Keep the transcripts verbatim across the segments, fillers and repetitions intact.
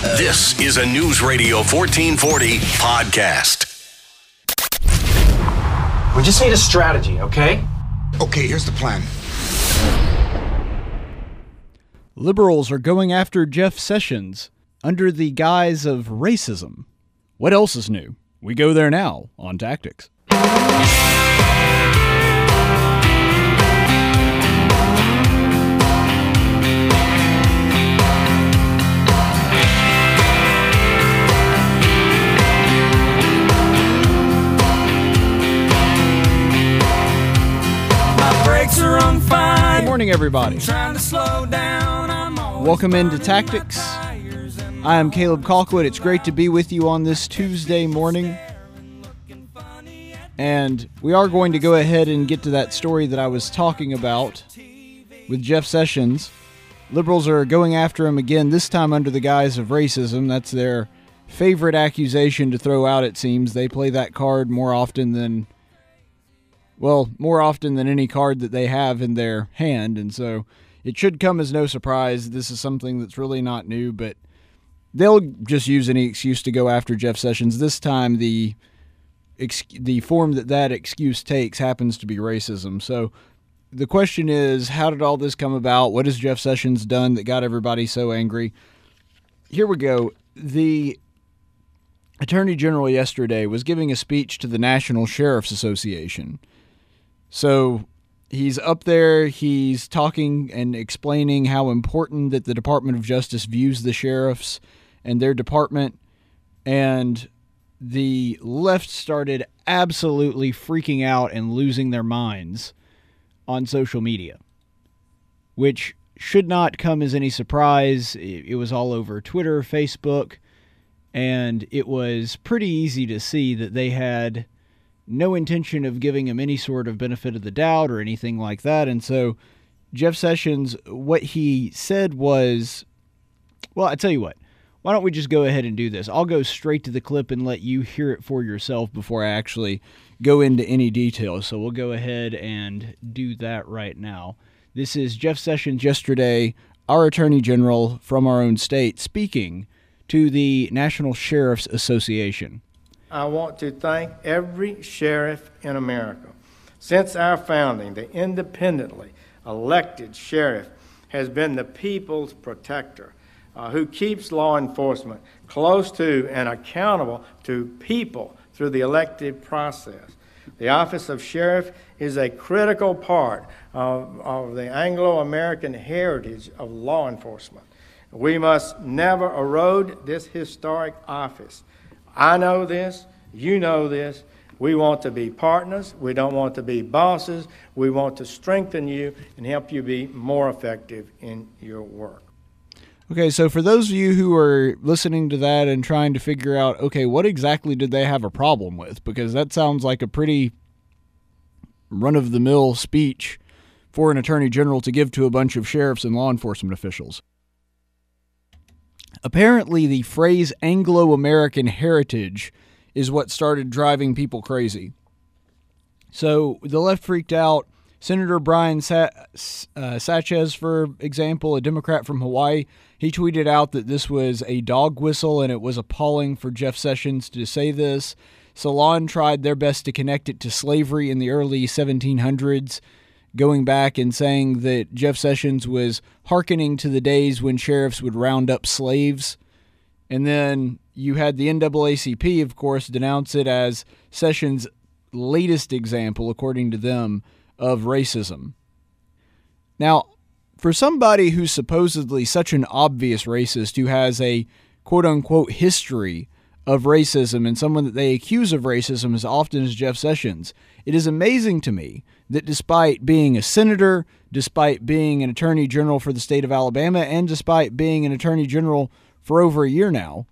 This is a News Radio fourteen forty podcast. We just need a strategy, okay? Okay, here's the plan. Liberals are going after Jeff Sessions under the guise of racism. What else is new? We go there now on Tactics. Good morning, everybody. Welcome into Tactics. I am Caleb Colquitt. It's great to be with you on this Tuesday morning. And we are going to go ahead and get to that story that I was talking about with Jeff Sessions. Liberals are going after him again, this time under the guise of racism. That's their favorite accusation to throw out, it seems. They play that card more often than... Well, more often than any card that they have in their hand, and so it should come as no surprise. This is something that's really not new, but they'll just use any excuse to go after Jeff Sessions. This time, the ex- the form that that excuse takes happens to be racism. So the question is, how did all this come about? What has Jeff Sessions done that got everybody so angry? Here we go. The Attorney General yesterday was giving a speech to the National Sheriff's Association. So he's up there, he's talking and explaining how important that the Department of Justice views the sheriffs and their department, and the left started absolutely freaking out and losing their minds on social media, which should not come as any surprise. It was all over Twitter, Facebook, and it was pretty easy to see that they had no intention of giving him any sort of benefit of the doubt or anything like that. And so Jeff Sessions, what he said was, well, I tell you what, why don't we just go ahead and do this? I'll go straight to the clip and let you hear it for yourself before I actually go into any details. So we'll go ahead and do that right now. This is Jeff Sessions yesterday, our Attorney General from our own state, speaking to the National Sheriff's Association. I want to thank every sheriff in America. Since our founding, the independently elected sheriff has been the people's protector, uh, who keeps law enforcement close to and accountable to people through the elective process. The office of sheriff is a critical part of, of the Anglo-American heritage of law enforcement. We must never erode this historic office. I know this, you know this. We want to be partners. We don't want to be bosses. We want to strengthen you and help you be more effective in your work. Okay, so for those of you who are listening to that and trying to figure out, okay, what exactly did they have a problem with? Because that sounds like a pretty run-of-the-mill speech for an attorney general to give to a bunch of sheriffs and law enforcement officials. Apparently, the phrase Anglo-American heritage is what started driving people crazy. So the left freaked out. Senator Brian Sa- uh, Sanchez, for example, a Democrat from Hawaii, he tweeted out that this was a dog whistle and it was appalling for Jeff Sessions to say this. Salon tried their best to connect it to slavery in the early seventeen hundreds, going back and saying that Jeff Sessions was hearkening to the days when sheriffs would round up slaves. And then you had the N double A C P, of course, denounce it as Sessions' latest example, according to them, of racism. Now, for somebody who's supposedly such an obvious racist, who has a quote-unquote history of racism and someone that they accuse of racism as often as Jeff Sessions, it is amazing to me that despite being a senator, despite being an attorney general for the state of Alabama, and despite being an attorney general for over a year now,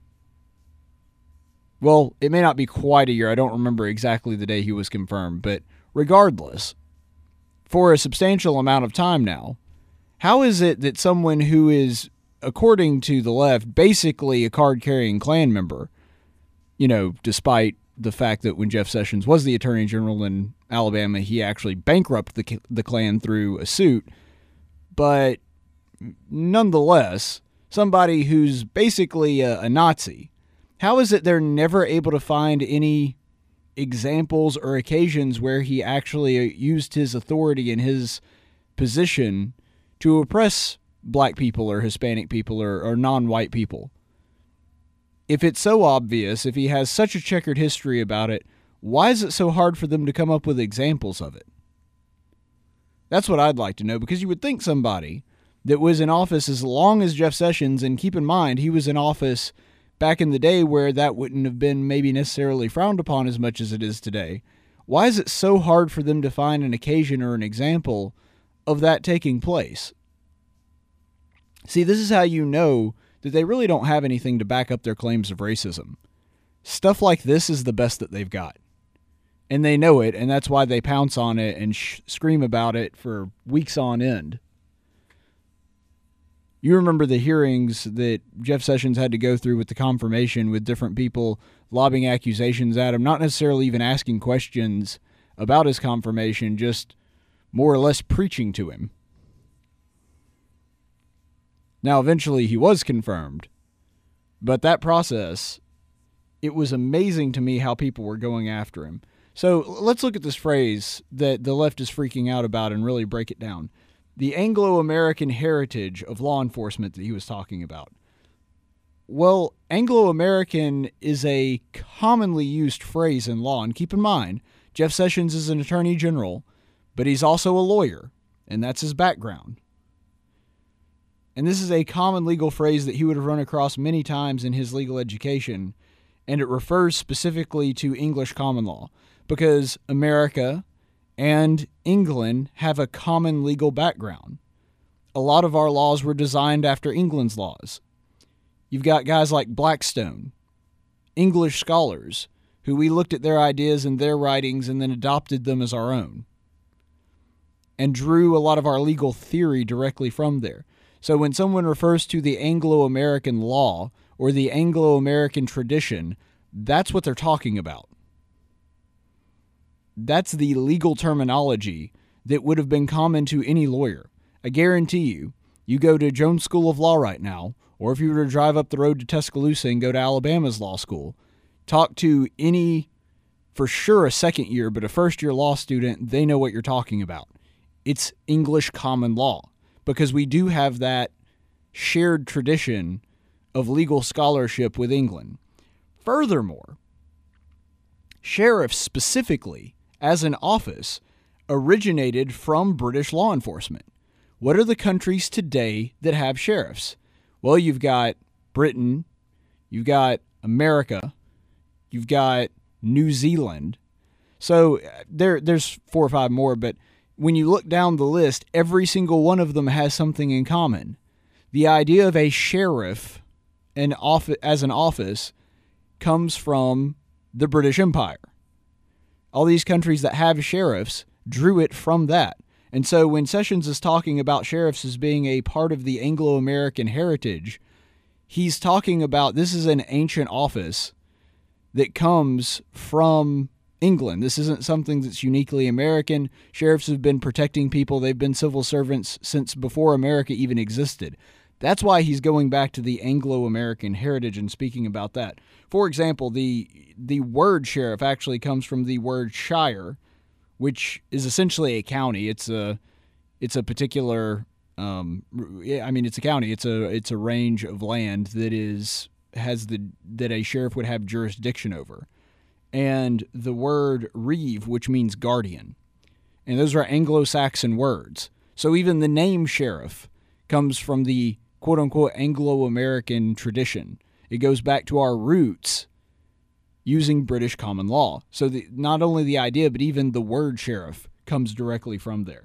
well, it may not be quite a year, I don't remember exactly the day he was confirmed, but regardless, for a substantial amount of time now, how is it that someone who is, according to the left, basically a card-carrying Klan member, you know, despite the fact that when Jeff Sessions was the attorney general in Alabama, he actually bankrupted the, the Klan through a suit, but nonetheless, somebody who's basically a, a Nazi, how is it they're never able to find any examples or occasions where he actually used his authority and his position to oppress black people or Hispanic people or, or non-white people? If it's so obvious, if he has such a checkered history about it, why is it so hard for them to come up with examples of it? That's what I'd like to know, because you would think somebody that was in office as long as Jeff Sessions, and keep in mind, he was in office back in the day where that wouldn't have been maybe necessarily frowned upon as much as it is today. Why is it so hard for them to find an occasion or an example of that taking place? See, this is how you know that they really don't have anything to back up their claims of racism. Stuff like this is the best that they've got. And they know it, and that's why they pounce on it and sh- scream about it for weeks on end. You remember the hearings that Jeff Sessions had to go through with the confirmation, with different people lobbing accusations at him, not necessarily even asking questions about his confirmation, just more or less preaching to him. Now, eventually he was confirmed, but that process, it was amazing to me how people were going after him. So let's look at this phrase that the left is freaking out about and really break it down. The Anglo-American heritage of law enforcement that he was talking about. Well, Anglo-American is a commonly used phrase in law, and keep in mind, Jeff Sessions is an attorney general, but he's also a lawyer, and that's his background. And this is a common legal phrase that he would have run across many times in his legal education, and it refers specifically to English common law, because America and England have a common legal background. A lot of our laws were designed after England's laws. You've got guys like Blackstone, English scholars, who we looked at their ideas and their writings and then adopted them as our own, and drew a lot of our legal theory directly from there. So when someone refers to the Anglo-American law or the Anglo-American tradition, that's what they're talking about. That's the legal terminology that would have been common to any lawyer. I guarantee you, you go to Jones School of Law right now, or if you were to drive up the road to Tuscaloosa and go to Alabama's law school, talk to any, for sure a second year, but a first year law student, they know what you're talking about. It's English common law, because we do have that shared tradition of legal scholarship with England. Furthermore, sheriffs specifically, as an office, originated from British law enforcement. What are the countries today that have sheriffs? Well, you've got Britain, you've got America, you've got New Zealand. So there, there's four or five more, but when you look down the list, every single one of them has something in common. The idea of a sheriff an office, as an office comes from the British Empire. All these countries that have sheriffs drew it from that. And so when Sessions is talking about sheriffs as being a part of the Anglo-American heritage, he's talking about this is an ancient office that comes from England. This isn't something that's uniquely American. Sheriffs have been protecting people. They've been civil servants since before America even existed. That's why he's going back to the Anglo-American heritage and speaking about that. For example, the the word sheriff actually comes from the word shire, which is essentially a county. It's a it's a particular um, I mean it's a county. It's a it's a range of land that is has the that a sheriff would have jurisdiction over. And the word reeve, which means guardian. And those are Anglo-Saxon words. So even the name sheriff comes from the quote-unquote Anglo-American tradition. It goes back to our roots using British common law. So the, not only the idea, but even the word sheriff comes directly from there.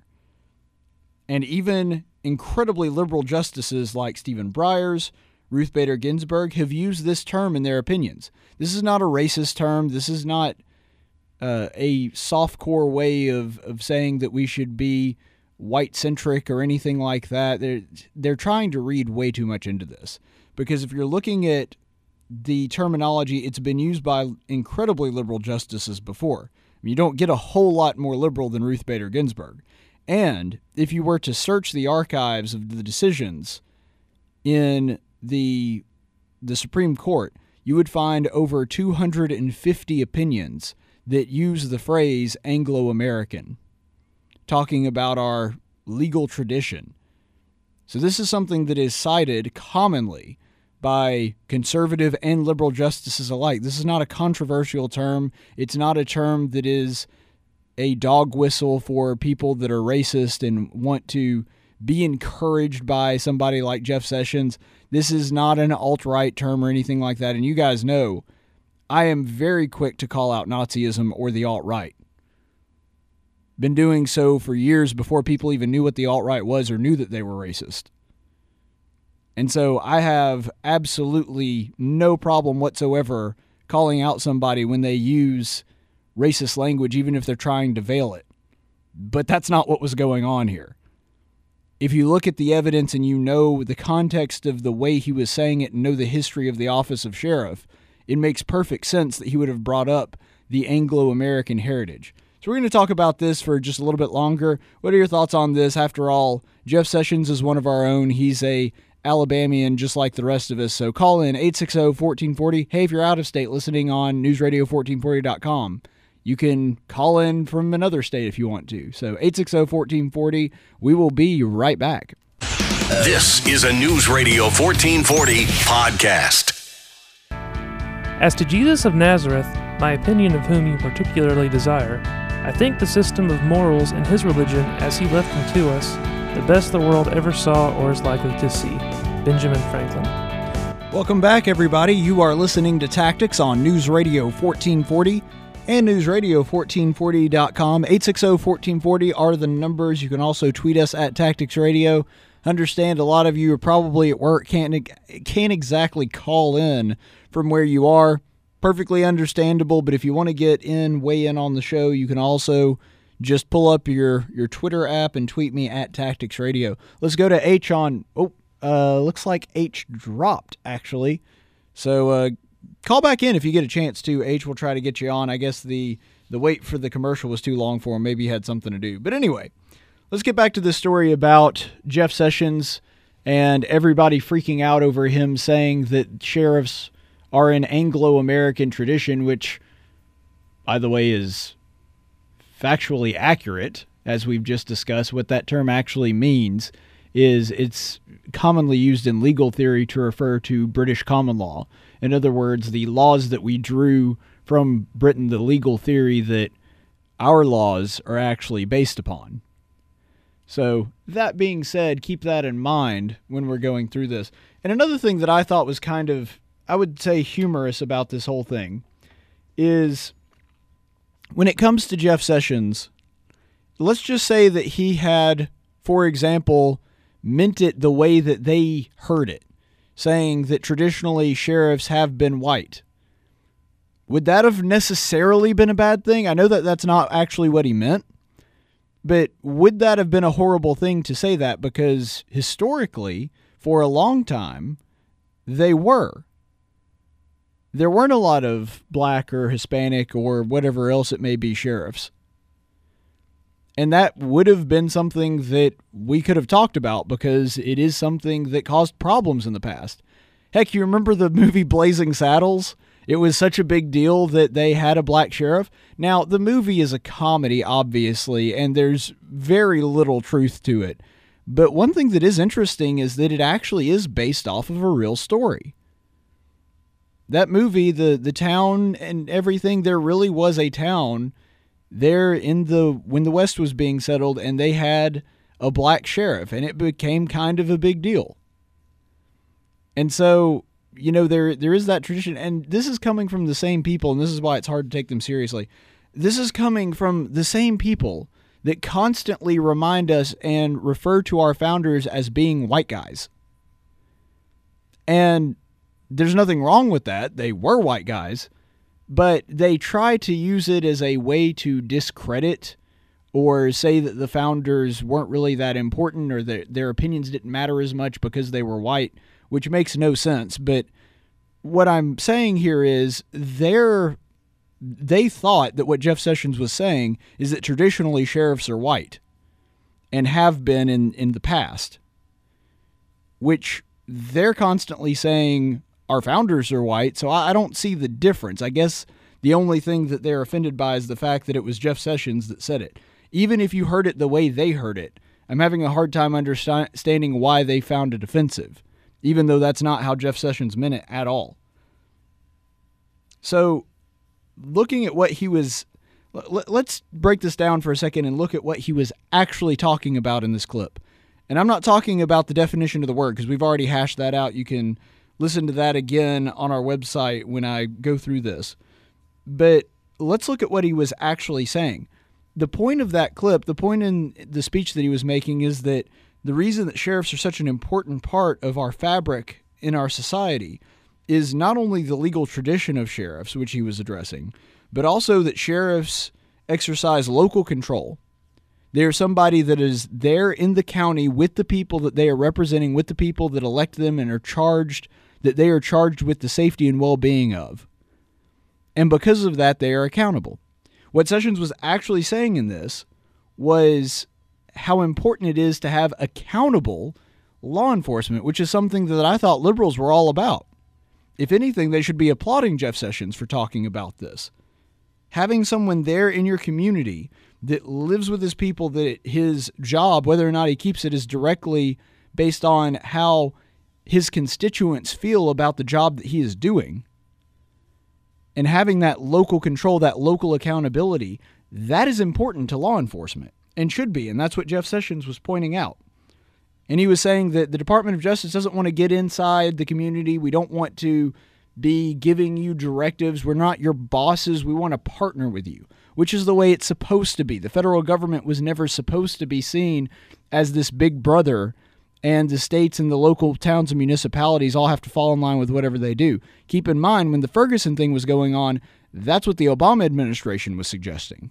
And even incredibly liberal justices like Stephen Breyers, Ruth Bader Ginsburg have used this term in their opinions. This is not a racist term. This is not uh, a softcore way of, of saying that we should be white-centric or anything like that. They're, they're trying to read way too much into this. Because if you're looking at the terminology, it's been used by incredibly liberal justices before. I mean, you don't get a whole lot more liberal than Ruth Bader Ginsburg. And if you were to search the archives of the decisions in the the Supreme Court, you would find over two hundred fifty opinions that use the phrase Anglo-American, talking about our legal tradition. So this is something that is cited commonly by conservative and liberal justices alike. This is not a controversial term. It's not a term that is a dog whistle for people that are racist and want to be encouraged by somebody like Jeff Sessions. This is not an alt-right term or anything like that. And you guys know I am very quick to call out Nazism or the alt-right. Been doing so for years before people even knew what the alt-right was or knew that they were racist. And so I have absolutely no problem whatsoever calling out somebody when they use racist language, even if they're trying to veil it. But that's not what was going on here. If you look at the evidence and you know the context of the way he was saying it and know the history of the office of sheriff, it makes perfect sense that he would have brought up the Anglo-American heritage. So we're going to talk about this for just a little bit longer. What are your thoughts on this? After all, Jeff Sessions is one of our own. He's a Alabamian just like the rest of us. So call in eight six zero, one four four zero. Hey, if you're out of state listening on news radio fourteen forty dot com, you can call in from another state if you want to. So eight six zero, one four four zero. We will be right back. This is a News Radio fourteen forty podcast. As to Jesus of Nazareth, my opinion of whom you particularly desire, I think the system of morals in his religion as he left them to us, the best the world ever saw or is likely to see. Benjamin Franklin. Welcome back, everybody. You are listening to Tactics on News Radio fourteen forty and news radio fourteen forty dot com. eight six zero, one four four zero are the numbers. You can also tweet us at Tactics Radio. Understand a lot of you are probably at work, can't, can't exactly call in from where you are. Perfectly understandable, but if you want to get in, weigh in on the show, you can also just pull up your, your Twitter app and tweet me at Tactics Radio. Let's go to H on, oh, uh, looks like H dropped, actually. So uh, call back in if you get a chance to. H will try to get you on. I guess the, the wait for the commercial was too long for him. Maybe he had something to do. But anyway, let's get back to this story about Jeff Sessions and everybody freaking out over him saying that sheriffs are an Anglo-American tradition, which, by the way, is factually accurate, as we've just discussed. What that term actually means is it's commonly used in legal theory to refer to British common law. In other words, the laws that we drew from Britain, the legal theory that our laws are actually based upon. So, that being said, keep that in mind when we're going through this. And another thing that I thought was kind of, I would say, humorous about this whole thing is when it comes to Jeff Sessions, let's just say that he had, for example, meant it the way that they heard it, saying that traditionally sheriffs have been white. Would that have necessarily been a bad thing? I know that that's not actually what he meant, but would that have been a horrible thing to say that? Because historically, for a long time, they were. There weren't a lot of black or Hispanic or whatever else it may be sheriffs. And that would have been something that we could have talked about because it is something that caused problems in the past. Heck, you remember the movie Blazing Saddles? It was such a big deal that they had a black sheriff. Now, the movie is a comedy, obviously, and there's very little truth to it. But one thing that is interesting is that it actually is based off of a real story. That movie, the the town and everything, there really was a town there in the when the West was being settled, and they had a black sheriff, and it became kind of a big deal. And so, you know, there there is that tradition, and this is coming from the same people, and this is why it's hard to take them seriously. This is coming from the same people that constantly remind us and refer to our founders as being white guys. And there's nothing wrong with that. They were white guys, but they try to use it as a way to discredit or say that the founders weren't really that important or that their opinions didn't matter as much because they were white, which makes no sense. But what I'm saying here is they're, they thought that what Jeff Sessions was saying is that traditionally sheriffs are white and have been in, in the past, which they're constantly saying our founders are white, so I, I don't see the difference. I guess the only thing that they're offended by is the fact that it was Jeff Sessions that said it. Even if you heard it the way they heard it, I'm having a hard time understanding why they found it offensive, even though that's not how Jeff Sessions meant it at all. So, looking at what he was... Let's break this down for a second and look at what he was actually talking about in this clip. And I'm not talking about the definition of the word, because we've already hashed that out. You can listen to that again on our website when I go through this. But let's look at what he was actually saying. The point of that clip, the point in the speech that he was making, is that the reason that sheriffs are such an important part of our fabric in our society is not only the legal tradition of sheriffs, which he was addressing, but also that sheriffs exercise local control. They are somebody that is there in the county with the people that they are representing, with the people that elect them and are charged, that they are charged with the safety and well-being of. And because of that, they are accountable. What Sessions was actually saying in this was how important it is to have accountable law enforcement, which is something that I thought liberals were all about. If anything, they should be applauding Jeff Sessions for talking about this. Having someone there in your community that lives with his people, that his job, whether or not he keeps it, is directly based on how his constituents feel about the job that he is doing. And having that local control, that local accountability, that is important to law enforcement and should be. And that's what Jeff Sessions was pointing out. And he was saying that the Department of Justice doesn't want to get inside the community. We don't want to be giving you directives. We're not your bosses. We want to partner with you, which is the way it's supposed to be. The federal government was never supposed to be seen as this big brother, and the states and the local towns and municipalities all have to fall in line with whatever they do. Keep in mind, when the Ferguson thing was going on, that's what the Obama administration was suggesting.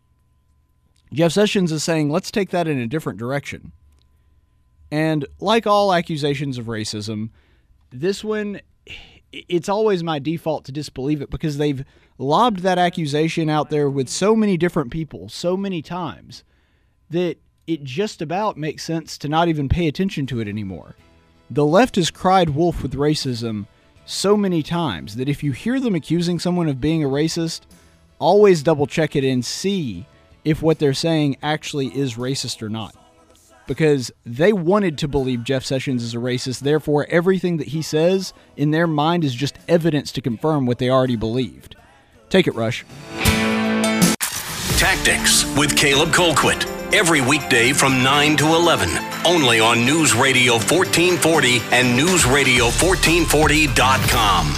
Jeff Sessions is saying, let's take that in a different direction. And like all accusations of racism, this one, it's always my default to disbelieve it because they've lobbed that accusation out there with so many different people so many times that it just about makes sense to not even pay attention to it anymore. The left has cried wolf with racism so many times that if you hear them accusing someone of being a racist, always double check it and see if what they're saying actually is racist or not. Because they wanted to believe Jeff Sessions is a racist, therefore everything that he says in their mind is just evidence to confirm what they already believed. Take it, Rush. Tactics with Caleb Colquitt. Every weekday from nine to eleven. Only on News Radio fourteen forty and news radio fourteen forty dot com.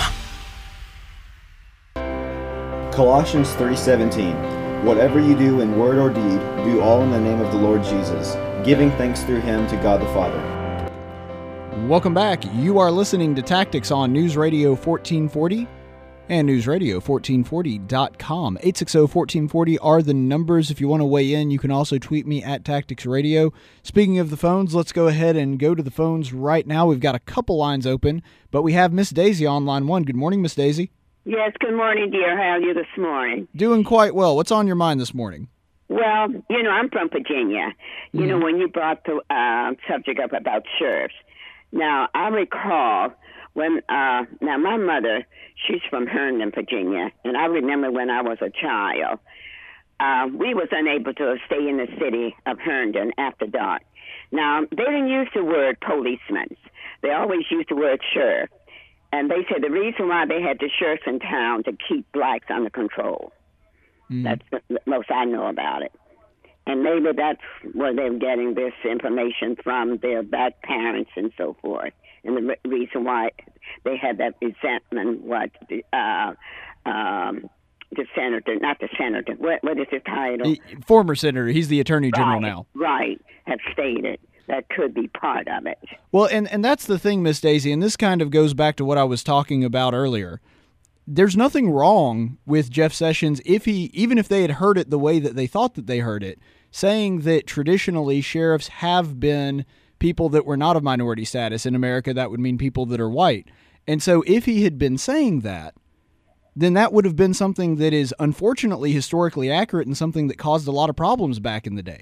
Colossians three seventeen. Whatever you do in word or deed, do all in the name of the Lord Jesus, giving thanks through him to God the Father. Welcome back. You are listening to Tactics on News Radio fourteen forty and news radio fourteen forty dot com. eight six zero, one four four zero are the numbers if you want to weigh in. You can also tweet me at Tactics Radio. Speaking of the phones, let's go ahead and go to the phones right now. We've got a couple lines open, but we have Miss Daisy on line one. Good morning, Miss Daisy. Yes, good morning, dear. How are you this morning? Doing quite well. What's on your mind this morning? Well, you know, I'm from Virginia. You mm-hmm. know, when you brought the uh, subject up about sheriffs. Now, I recall when, uh, now my mother, she's from Herndon, Virginia, and I remember when I was a child, uh, we was unable to stay in the city of Herndon after dark. Now, they didn't use the word policemen. They always used the word sheriff. And they said the reason why they had the sheriffs in town to keep blacks under control. Mm. That's the most I know about it. And maybe that's where they're getting this information from, their black parents and so forth. And the re- reason why they had that resentment, what the, uh, um, the senator, not the senator, what, what is his title? The former senator, he's the attorney general right, now. Right, have stated. That could be part of it. Well, and, and that's the thing, Miss Daisy, and this kind of goes back to what I was talking about earlier. There's nothing wrong with Jeff Sessions, if he, even if they had heard it the way that they thought that they heard it, saying that traditionally sheriffs have been people that were not of minority status. In America, that would mean people that are white. And so if he had been saying that, then that would have been something that is unfortunately historically accurate and something that caused a lot of problems back in the day.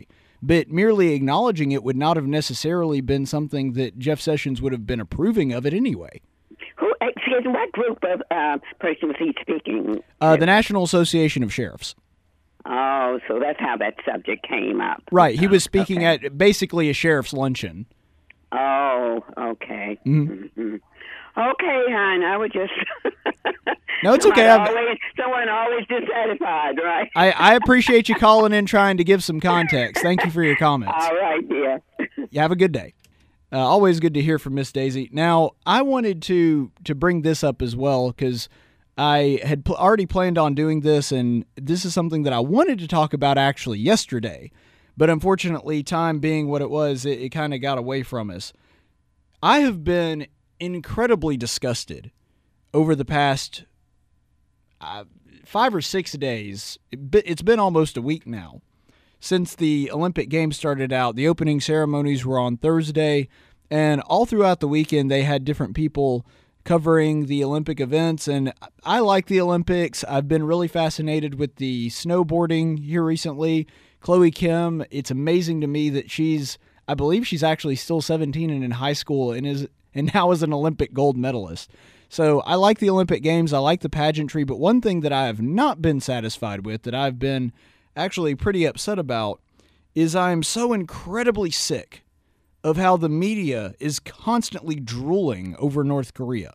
but merely acknowledging it would not have necessarily been something that Jeff Sessions would have been approving of it anyway. Who, excuse me, what group of uh, person was he speaking? Uh, the National Association of Sheriffs. Oh, so that's how that subject came up. Right. He was speaking okay. at basically a sheriff's luncheon. Oh, okay. Mm-hmm. Mm-hmm. Okay, hon, I would just... No, it's okay. Always, someone always dissatisfied, right? I, I appreciate you calling in trying to give some context. Thank you for your comments. All right, dear. You have a good day. Uh, always good to hear from Miss Daisy. Now, I wanted to to bring this up as well because I had pl- already planned on doing this, and this is something that I wanted to talk about actually yesterday. But unfortunately, time being what it was, it, it kind of got away from us. I have been incredibly disgusted over the past uh, five or six days. It's been almost a week now since the Olympic Games started out. The opening ceremonies were on Thursday, and all throughout the weekend they had different people covering the Olympic events, and I like the Olympics. I've been really fascinated with the snowboarding here recently. Chloe Kim, it's amazing to me that she's, I believe she's actually still seventeen and in high school and is and now is an Olympic gold medalist. So I like the Olympic Games, I like the pageantry, but one thing that I have not been satisfied with, that I've been actually pretty upset about, is I'm so incredibly sick of how the media is constantly drooling over North Korea.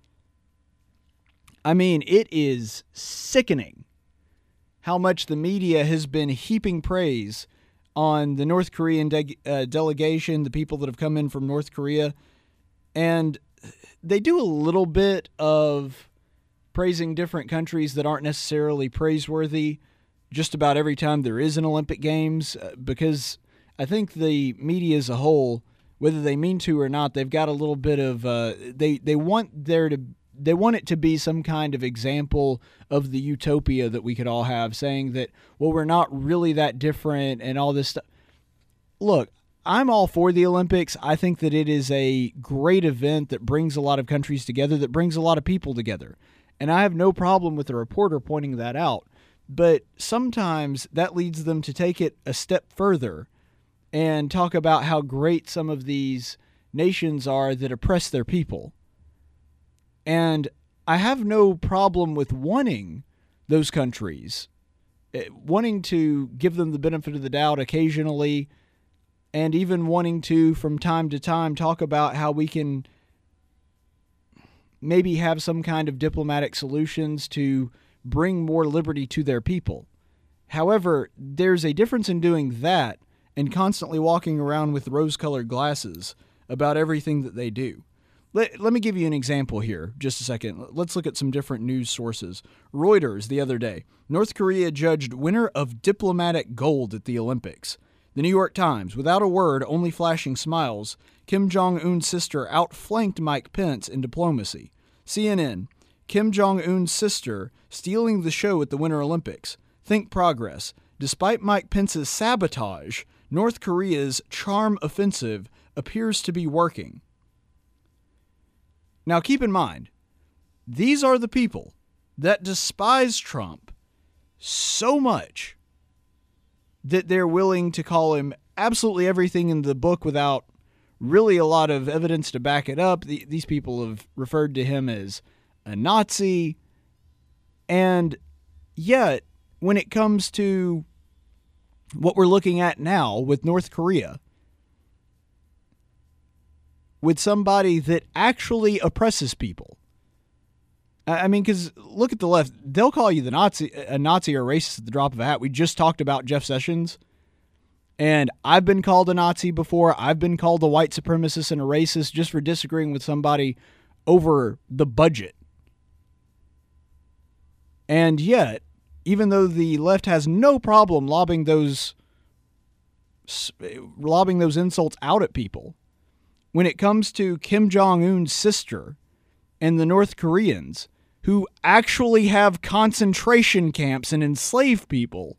I mean, it is sickening how much the media has been heaping praise on the North Korean de- uh, delegation, the people that have come in from North Korea, and they do a little bit of praising different countries that aren't necessarily praiseworthy just about every time there is an Olympic Games, uh, because I think the media as a whole, whether they mean to or not, they've got a little bit of uh, they they want there to they want it to be some kind of example of the utopia that we could all have, saying that, well, we're not really that different and all this stuff. Look, I'm all for the Olympics. I think that it is a great event that brings a lot of countries together, that brings a lot of people together. And I have no problem with the reporter pointing that out. But sometimes that leads them to take it a step further and talk about how great some of these nations are that oppress their people. And I have no problem with wanting those countries, wanting to give them the benefit of the doubt occasionally, and even wanting to, from time to time, talk about how we can maybe have some kind of diplomatic solutions to bring more liberty to their people. However, there's a difference in doing that and constantly walking around with rose-colored glasses about everything that they do. Let, let me give you an example here, just a second. Let's look at some different news sources. Reuters the other day. North Korea judged winner of diplomatic gold at the Olympics. The New York Times, without a word, only flashing smiles, Kim Jong-un's sister outflanked Mike Pence in diplomacy. C N N, Kim Jong-un's sister stealing the show at the Winter Olympics. Think progress. Despite Mike Pence's sabotage, North Korea's charm offensive appears to be working. Now keep in mind, these are the people that despise Trump so much that they're willing to call him absolutely everything in the book without really a lot of evidence to back it up. The, these people have referred to him as a Nazi. And yet, when it comes to what we're looking at now with North Korea, with somebody that actually oppresses people, I mean, because look at the left. They'll call you the Nazi, a Nazi or a racist at the drop of a hat. We just talked about Jeff Sessions, and I've been called a Nazi before. I've been called a white supremacist and a racist just for disagreeing with somebody over the budget. And yet, even though the left has no problem lobbing those, lobbing those insults out at people, when it comes to Kim Jong-un's sister and the North Koreans, who actually have concentration camps and enslave people,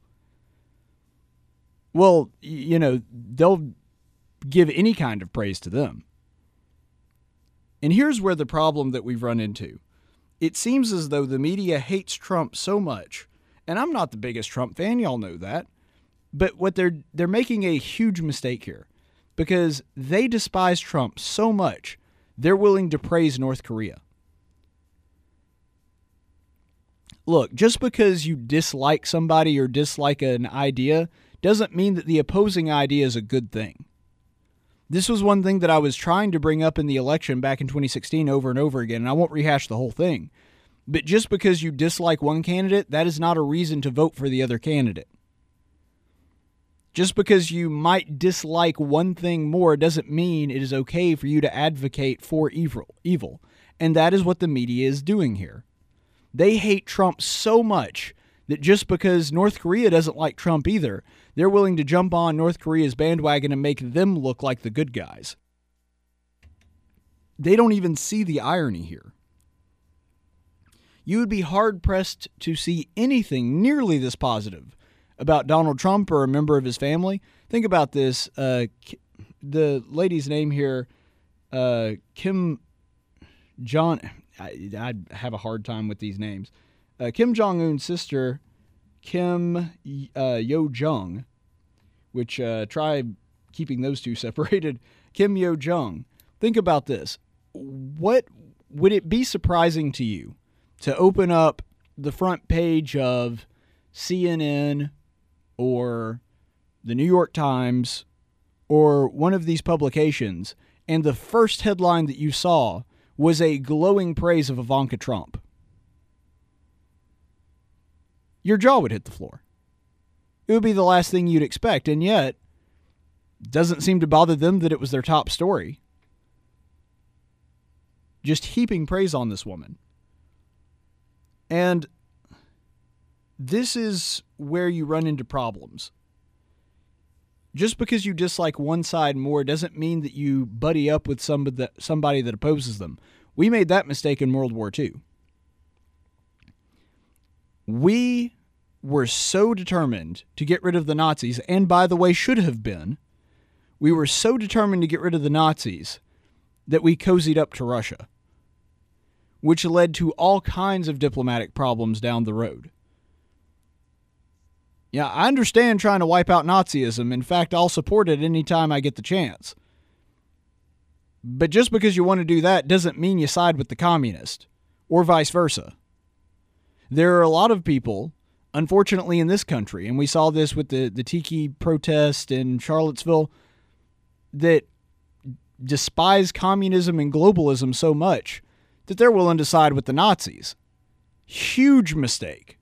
well, you know, they'll give any kind of praise to them. And here's where the problem that we've run into. It seems as though the media hates Trump so much, and I'm not the biggest Trump fan, y'all know that, But what they're they're making a huge mistake here, because they despise Trump so much, they're willing to praise North Korea. Look, just because you dislike somebody or dislike an idea doesn't mean that the opposing idea is a good thing. This was one thing that I was trying to bring up in the election back in twenty sixteen over and over again, and I won't rehash the whole thing. But just because you dislike one candidate, that is not a reason to vote for the other candidate. Just because you might dislike one thing more doesn't mean it is okay for you to advocate for evil. evil. And that is what the media is doing here. They hate Trump so much that just because North Korea doesn't like Trump either, they're willing to jump on North Korea's bandwagon and make them look like the good guys. They don't even see the irony here. You would be hard-pressed to see anything nearly this positive about Donald Trump or a member of his family. Think about this. Uh, the lady's name here, uh, Kim Jong... I, I have a hard time with these names. Uh, Kim Jong-un's sister, Kim uh, Yo-jong, which uh, try keeping those two separated. Kim Yo-jong. Think about this. What would it be surprising to you to open up the front page of C N N or the New York Times or one of these publications, and the first headline that you saw was a glowing praise of Ivanka Trump? Your jaw would hit the floor. It would be the last thing you'd expect, and yet it doesn't seem to bother them that it was their top story. Just heaping praise on this woman. And this is where you run into problems. Just because you dislike one side more doesn't mean that you buddy up with somebody that, somebody that opposes them. We made that mistake in World War Two. We were so determined to get rid of the Nazis, and by the way, should have been, we were so determined to get rid of the Nazis that we cozied up to Russia, which led to all kinds of diplomatic problems down the road. Yeah, I understand trying to wipe out Nazism. In fact, I'll support it any time I get the chance. But just because you want to do that doesn't mean you side with the communist, or vice versa. There are a lot of people, unfortunately, in this country, and we saw this with the, the Tiki protest in Charlottesville, that despise communism and globalism so much that they're willing to side with the Nazis. Huge mistake.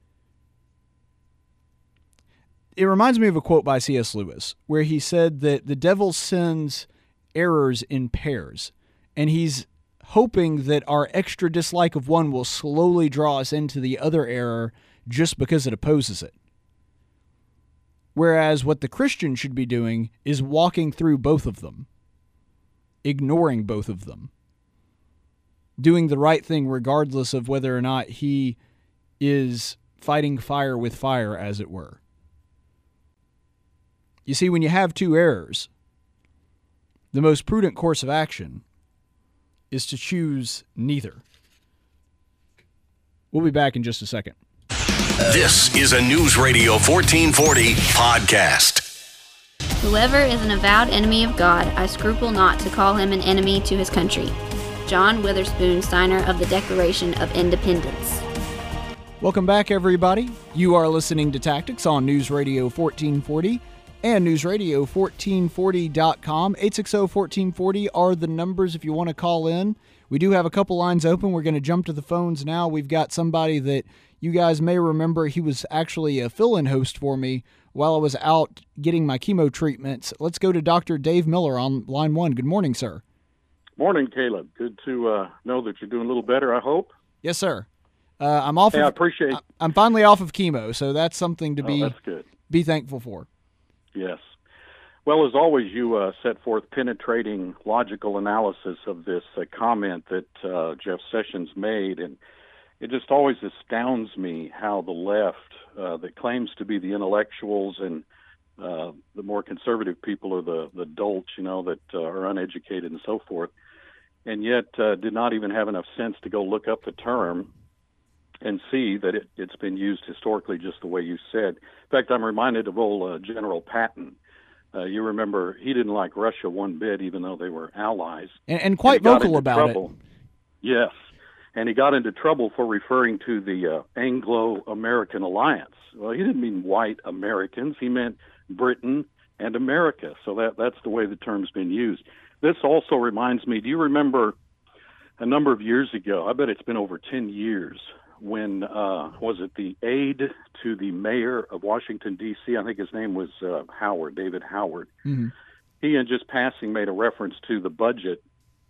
It reminds me of a quote by C S Lewis, where he said that the devil sends errors in pairs, and he's hoping that our extra dislike of one will slowly draw us into the other error just because it opposes it. Whereas what the Christian should be doing is walking through both of them, ignoring both of them, doing the right thing regardless of whether or not he is fighting fire with fire, as it were. You see, when you have two errors, the most prudent course of action is to choose neither. We'll be back in just a second. This is a News Radio fourteen forty podcast. Whoever is an avowed enemy of God, I scruple not to call him an enemy to his country. John Witherspoon, signer of the Declaration of Independence. Welcome back, everybody. You are listening to Tactics on News Radio fourteen forty. And News Radio fourteen forty dot com. eight six zero, one four four zero are the numbers if you want to call in. We do have a couple lines open. We're going to jump to the phones now. We've got somebody that you guys may remember. He was actually a fill-in host for me while I was out getting my chemo treatments. Let's go to Doctor Dave Miller on line one. Good morning, sir. Morning, Caleb. Good to uh, know that you're doing a little better, I hope. Yes, sir. Uh, I'm off. Hey, of, I appreciate. I'm finally off of chemo, so that's something to oh, be that's good. be thankful for. Yes. Well, as always, you uh, set forth penetrating logical analysis of this uh, comment that uh, Jeff Sessions made, and it just always astounds me how the left, uh, that claims to be the intellectuals and uh, the more conservative people are the, the dolts, you know, that uh, are uneducated and so forth, and yet uh, did not even have enough sense to go look up the term and see that it, it's been used historically just the way you said. In fact, I'm reminded of old uh, General Patton. Uh, you remember he didn't like Russia one bit, even though they were allies. And, and quite and vocal about trouble. it. Yes. And he got into trouble for referring to the uh, Anglo-American alliance. Well, he didn't mean white Americans. He meant Britain and America. So that that's the way the term's been used. This also reminds me, do you remember a number of years ago, I bet it's been over ten years, when, uh, was it the aide to the mayor of Washington, D C? I think his name was uh, Howard, David Howard. Mm-hmm. He, in just passing, made a reference to the budget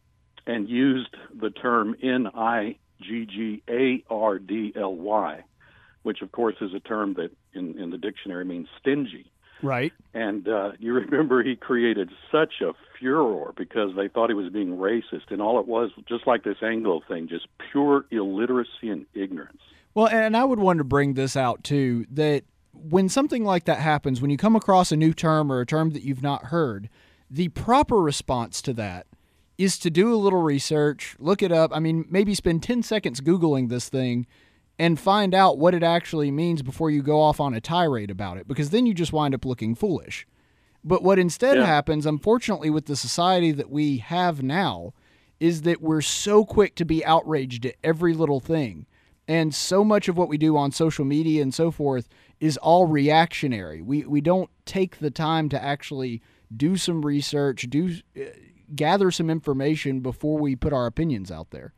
and used the term N I G G A R D L Y, which, of course, is a term that in, in the dictionary means stingy. Right. And uh, you remember he created such a furor because they thought he was being racist, and all it was, just like this Anglo thing, just pure illiteracy and ignorance. Well, and I would want to bring this out, too, that when something like that happens, when you come across a new term or a term that you've not heard, the proper response to that is to do a little research, look it up. I mean, maybe spend ten seconds Googling this thing and find out what it actually means before you go off on a tirade about it, because then you just wind up looking foolish. But what instead yeah. happens, unfortunately, with the society that we have now, is that we're so quick to be outraged at every little thing. And so much of what we do on social media and so forth is all reactionary. We we don't take the time to actually do some research, do uh, gather some information before we put our opinions out there.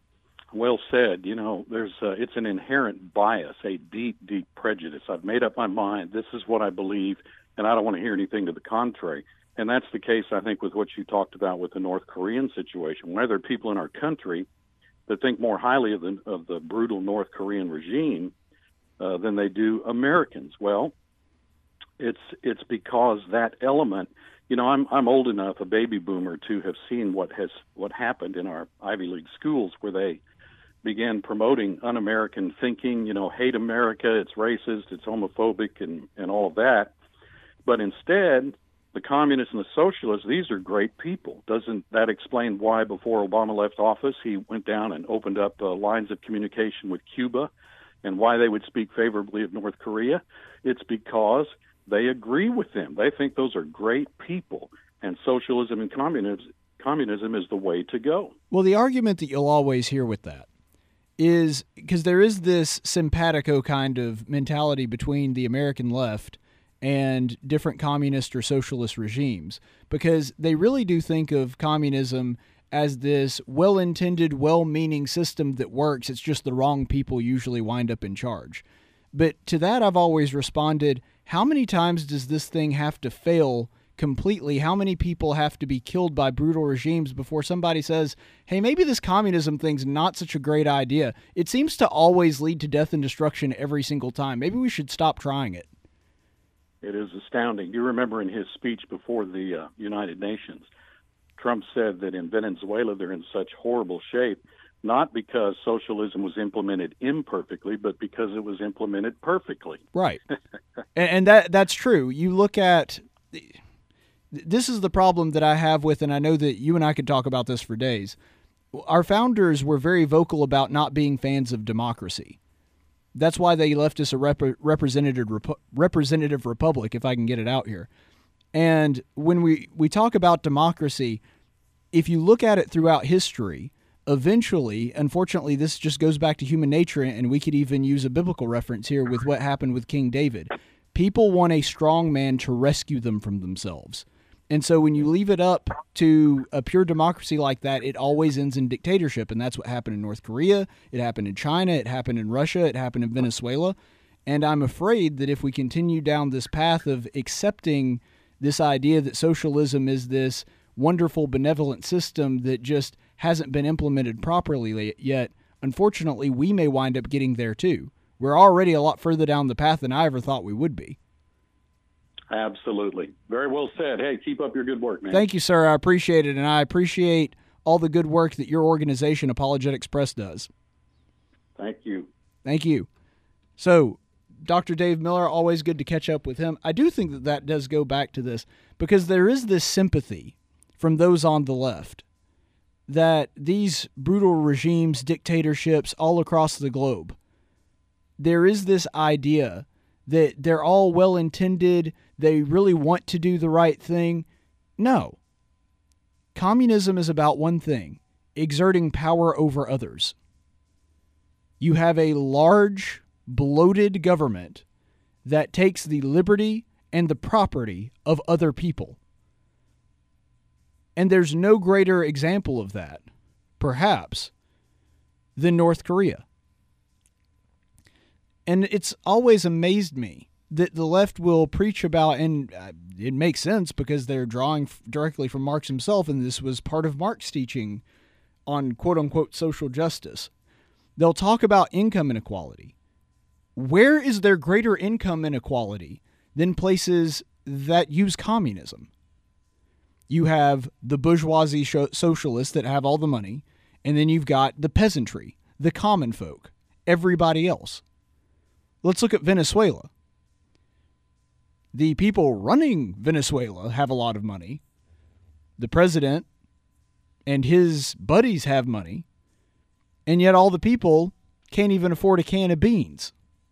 Well said. You know, there's uh, it's an inherent bias, a deep, deep prejudice. I've made up my mind. This is what I believe, and I don't want to hear anything to the contrary. And that's the case, I think, with what you talked about with the North Korean situation, where there are people in our country that think more highly of the, of the brutal North Korean regime uh, than they do Americans. Well, it's it's because that element. You know, I'm I'm old enough, a baby boomer, to have seen what has what happened in our Ivy League schools, where they began promoting un-American thinking, you know, hate America, it's racist, it's homophobic, and, and all of that. But instead, the communists and the socialists, these are great people. Doesn't that explain why before Obama left office, he went down and opened up uh, lines of communication with Cuba, and why they would speak favorably of North Korea? It's because they agree with them. They think those are great people, and socialism and communism, communism is the way to go. Well, the argument that you'll always hear with that is because there is this simpatico kind of mentality between the American left and different communist or socialist regimes, because they really do think of communism as this well-intended, well-meaning system that works. It's just the wrong people usually wind up in charge. But to that, I've always responded, how many times does this thing have to fail completely? How many people have to be killed by brutal regimes before somebody says, hey, maybe this communism thing's not such a great idea? It seems to always lead to death and destruction every single time. Maybe we should stop trying it. It is astounding. You remember in his speech before the uh, United Nations, Trump said that in Venezuela they're in such horrible shape, not because socialism was implemented imperfectly, but because it was implemented perfectly. Right. and, and that that's true. You look at... This is the problem that I have with, and I know that you and I could talk about this for days. Our founders were very vocal about not being fans of democracy. That's why they left us a rep- representative rep- representative republic, if I can get it out here. And when we, we talk about democracy, if you look at it throughout history, eventually, unfortunately, this just goes back to human nature, and we could even use a biblical reference here with what happened with King David. People want a strong man to rescue them from themselves. And so when you leave it up to a pure democracy like that, it always ends in dictatorship. And that's what happened in North Korea. It happened in China. It happened in Russia. It happened in Venezuela. And I'm afraid that if we continue down this path of accepting this idea that socialism is this wonderful, benevolent system that just hasn't been implemented properly yet, unfortunately, we may wind up getting there too. We're already a lot further down the path than I ever thought we would be. Absolutely. Very well said. Hey, keep up your good work, man. Thank you, sir. I appreciate it, and I appreciate all the good work that your organization, Apologetics Press, does. Thank you. Thank you. So, Doctor Dave Miller, always good to catch up with him. I do think that that does go back to this, because there is this sympathy from those on the left that these brutal regimes, dictatorships all across the globe, there is this idea that they're all well-intended, they really want to do the right thing. No. Communism is about one thing, exerting power over others. You have a large, bloated government that takes the liberty and the property of other people. And there's no greater example of that, perhaps, than North Korea. And it's always amazed me that the left will preach about, and it makes sense because they're drawing directly from Marx himself, and this was part of Marx's teaching on quote-unquote social justice. They'll talk about income inequality. Where is there greater income inequality than places that use communism? You have the bourgeoisie socialists that have all the money, and then you've got the peasantry, the common folk, everybody else. Let's look at Venezuela. The people running Venezuela have a lot of money. The president and his buddies have money, and yet all the people can't even afford a can of beans.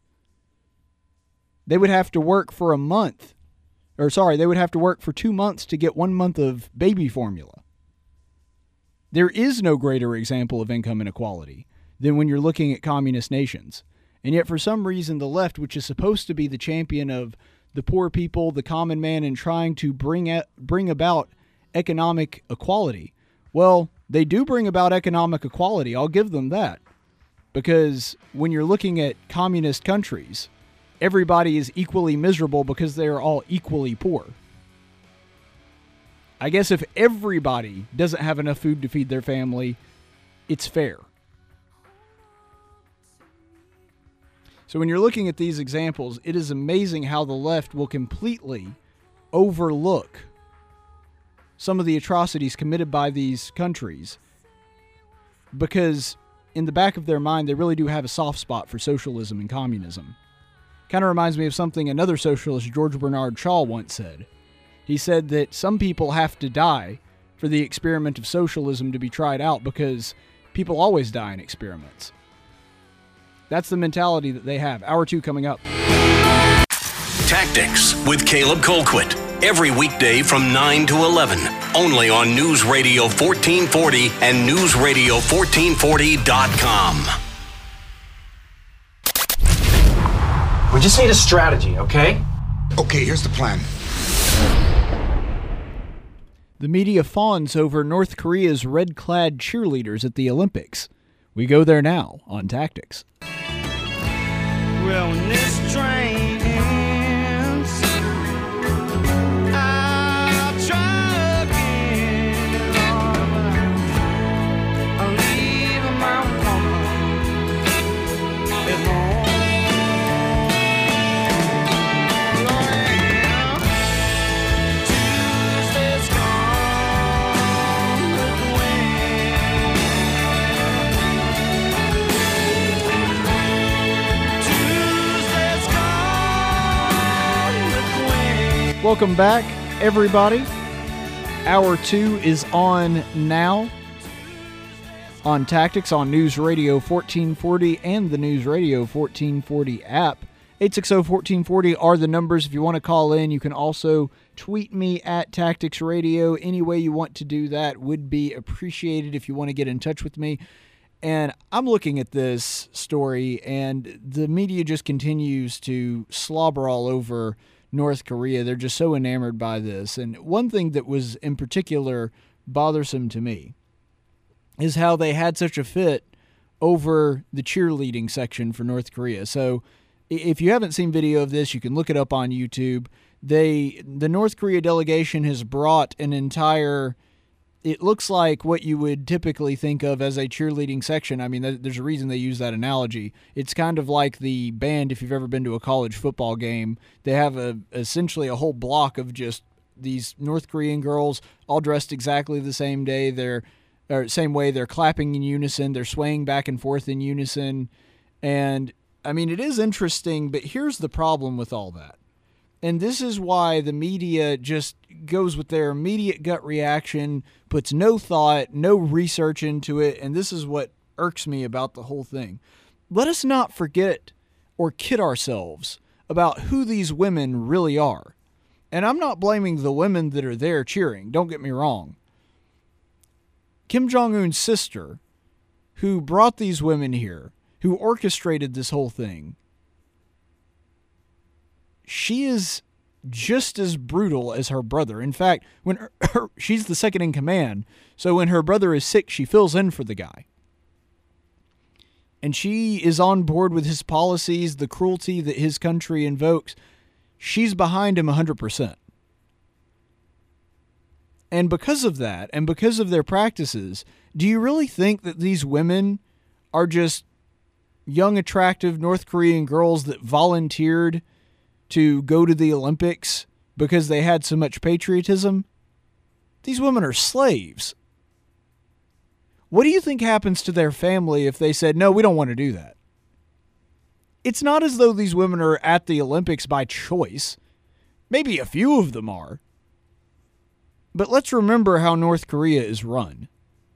They would have to work for a month, or sorry, they would have to work for two months to get one month of baby formula. There is no greater example of income inequality than when you're looking at communist nations. And yet for some reason the left, which is supposed to be the champion of the poor people, the common man, and trying to bring a, bring about economic equality, well, they do bring about economic equality. I'll give them that. Because when you're looking at communist countries, everybody is equally miserable because they're all equally poor. I guess if everybody doesn't have enough food to feed their family, it's fair. So when you're looking at these examples, it is amazing how the left will completely overlook some of the atrocities committed by these countries because in the back of their mind, they really do have a soft spot for socialism and communism. Kind of reminds me of something another socialist, George Bernard Shaw, once said. He said that some people have to die for the experiment of socialism to be tried out because people always die in experiments. That's the mentality that they have. Hour two coming up. Tactics with Caleb Colquitt. Every weekday from nine to eleven. Only on News Radio fourteen forty and news radio fourteen forty dot com. We just need a strategy, okay? Okay, here's the plan. The media fawns over North Korea's red-clad cheerleaders at the Olympics. We go there now on Tactics. Well, when this train ends, I'll try again. I'll leave my woman at home. Tuesday's gone with the Welcome back, everybody. Hour two is on now on Tactics on News Radio fourteen forty and the News Radio fourteen forty app. eight six zero, one four four zero are the numbers if you want to call in. You can also tweet me at Tactics Radio. Any way you want to do that would be appreciated if you want to get in touch with me. And I'm looking at this story, and the media just continues to slobber all over North Korea. They're just so enamored by this. And one thing that was in particular bothersome to me is how they had such a fit over the cheerleading section for North Korea. So if you haven't seen video of this, you can look it up on YouTube. They, the North Korea delegation has brought an entire, it looks like what you would typically think of as a cheerleading section. I mean, there's a reason they use that analogy. It's kind of like the band, if you've ever been to a college football game. They have a essentially a whole block of just these North Korean girls all dressed exactly the same day. They're or same way. They're clapping in unison. They're swaying back and forth in unison. And, I mean, it is interesting, but here's the problem with all that. And this is why the media just goes with their immediate gut reaction, puts no thought, no research into it, and this is what irks me about the whole thing. Let us not forget or kid ourselves about who these women really are. And I'm not blaming the women that are there cheering, don't get me wrong. Kim Jong-un's sister, who brought these women here, who orchestrated this whole thing, she is just as brutal as her brother. In fact, when her, her, she's the second in command, so when her brother is sick, she fills in for the guy. And she is on board with his policies, the cruelty that his country invokes. She's behind him one hundred percent. And because of that, and because of their practices, do you really think that these women are just young, attractive North Korean girls that volunteered to go to the Olympics because they had so much patriotism? These women are slaves. What do you think happens to their family if they said, no, we don't want to do that? It's not as though these women are at the Olympics by choice. Maybe a few of them are. But let's remember how North Korea is run.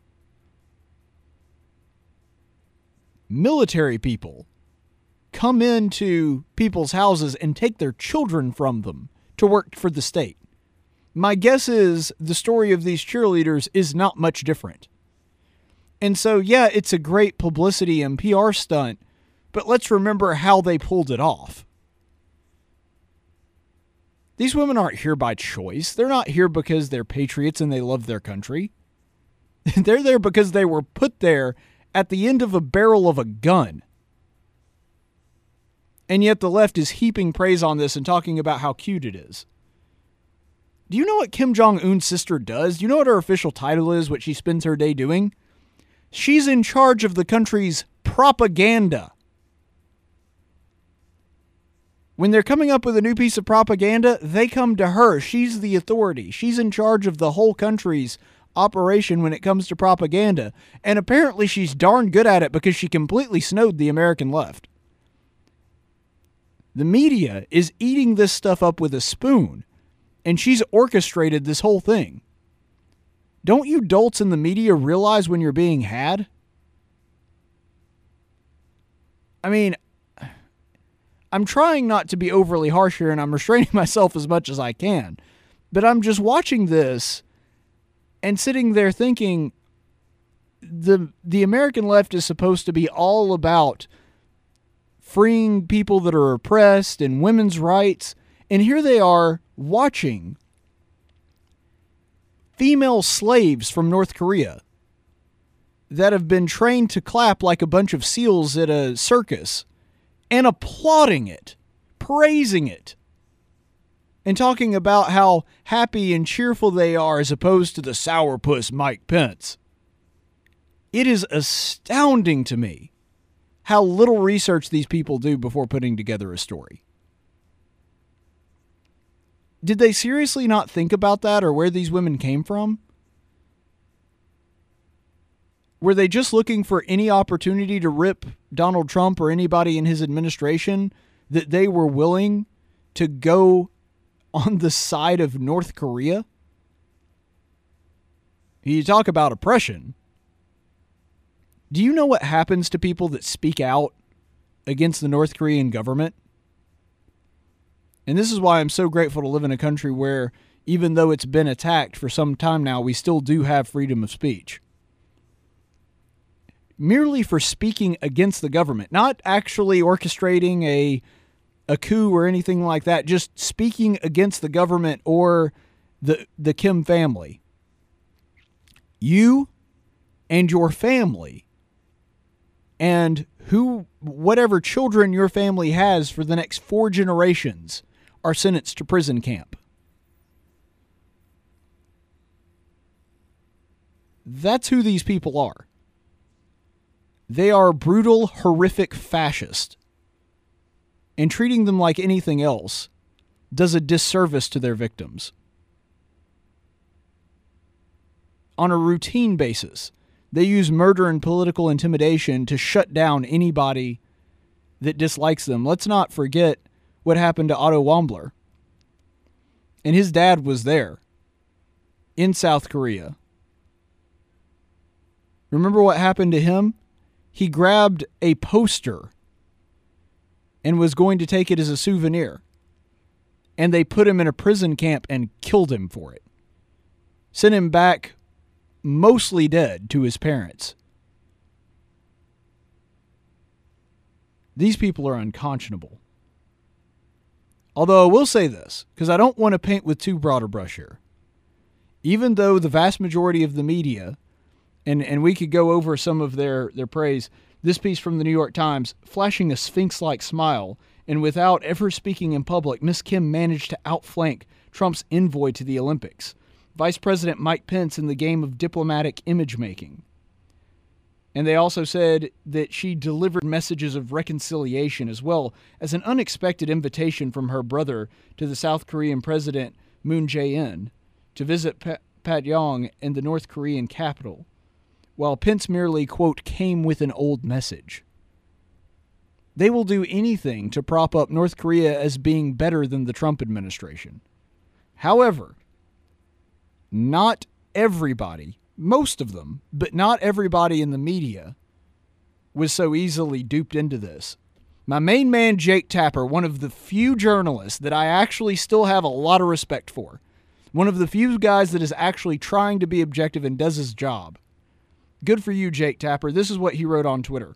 Military people come into people's houses and take their children from them to work for the state. My guess is the story of these cheerleaders is not much different. And so, yeah, it's a great publicity and P R stunt, but let's remember how they pulled it off. These women aren't here by choice. They're not here because they're patriots and they love their country. They're there because they were put there at the end of a barrel of a gun. And yet the left is heaping praise on this and talking about how cute it is. Do you know what Kim Jong-un's sister does? Do you know what her official title is, what she spends her day doing? She's in charge of the country's propaganda. When they're coming up with a new piece of propaganda, they come to her. She's the authority. She's in charge of the whole country's operation when it comes to propaganda. And apparently she's darn good at it because she completely snowed the American left. The media is eating this stuff up with a spoon, and she's orchestrated this whole thing. Don't you dolts in the media realize when you're being had? I mean, I'm trying not to be overly harsh here, and I'm restraining myself as much as I can. But I'm just watching this and sitting there thinking the the American left is supposed to be all about freeing people that are oppressed and women's rights. And here they are watching female slaves from North Korea that have been trained to clap like a bunch of seals at a circus and applauding it, praising it, and talking about how happy and cheerful they are as opposed to the sourpuss Mike Pence. It is astounding to me how little research these people do before putting together a story. Did they seriously not think about that or where these women came from? Were they just looking for any opportunity to rip Donald Trump or anybody in his administration that they were willing to go on the side of North Korea? You talk about oppression. Do you know what happens to people that speak out against the North Korean government? And this is why I'm so grateful to live in a country where, even though it's been attacked for some time now, we still do have freedom of speech. Merely for speaking against the government, not actually orchestrating a, a coup or anything like that, just speaking against the government or the, the Kim family. You and your family and who, whatever children your family has for the next four generations are sentenced to prison camp. That's who these people are. They are brutal, horrific fascists. And treating them like anything else does a disservice to their victims. On a routine basis, they use murder and political intimidation to shut down anybody that dislikes them. Let's not forget what happened to Otto Wambler. And his dad was there in South Korea. Remember what happened to him? He grabbed a poster and was going to take it as a souvenir. And they put him in a prison camp and killed him for it. Sent him back mostly dead to his parents. These people are unconscionable. Although I will say this, because I don't want to paint with too broad a brush here. Even though the vast majority of the media, and, and we could go over some of their, their praise, this piece from the New York Times, flashing a sphinx-like smile, and without ever speaking in public, Miss Kim managed to outflank Trump's envoy to the Olympics, Vice President Mike Pence, in the game of diplomatic image-making. And they also said that she delivered messages of reconciliation as well as an unexpected invitation from her brother to the South Korean President Moon Jae-in to visit pa- Pyongyang and the North Korean capital, while Pence merely, quote, came with an old message. They will do anything to prop up North Korea as being better than the Trump administration. However, not everybody, most of them, but not everybody in the media was so easily duped into this. My main man, Jake Tapper, one of the few journalists that I actually still have a lot of respect for, one of the few guys that is actually trying to be objective and does his job. Good for you, Jake Tapper. This is what he wrote on Twitter.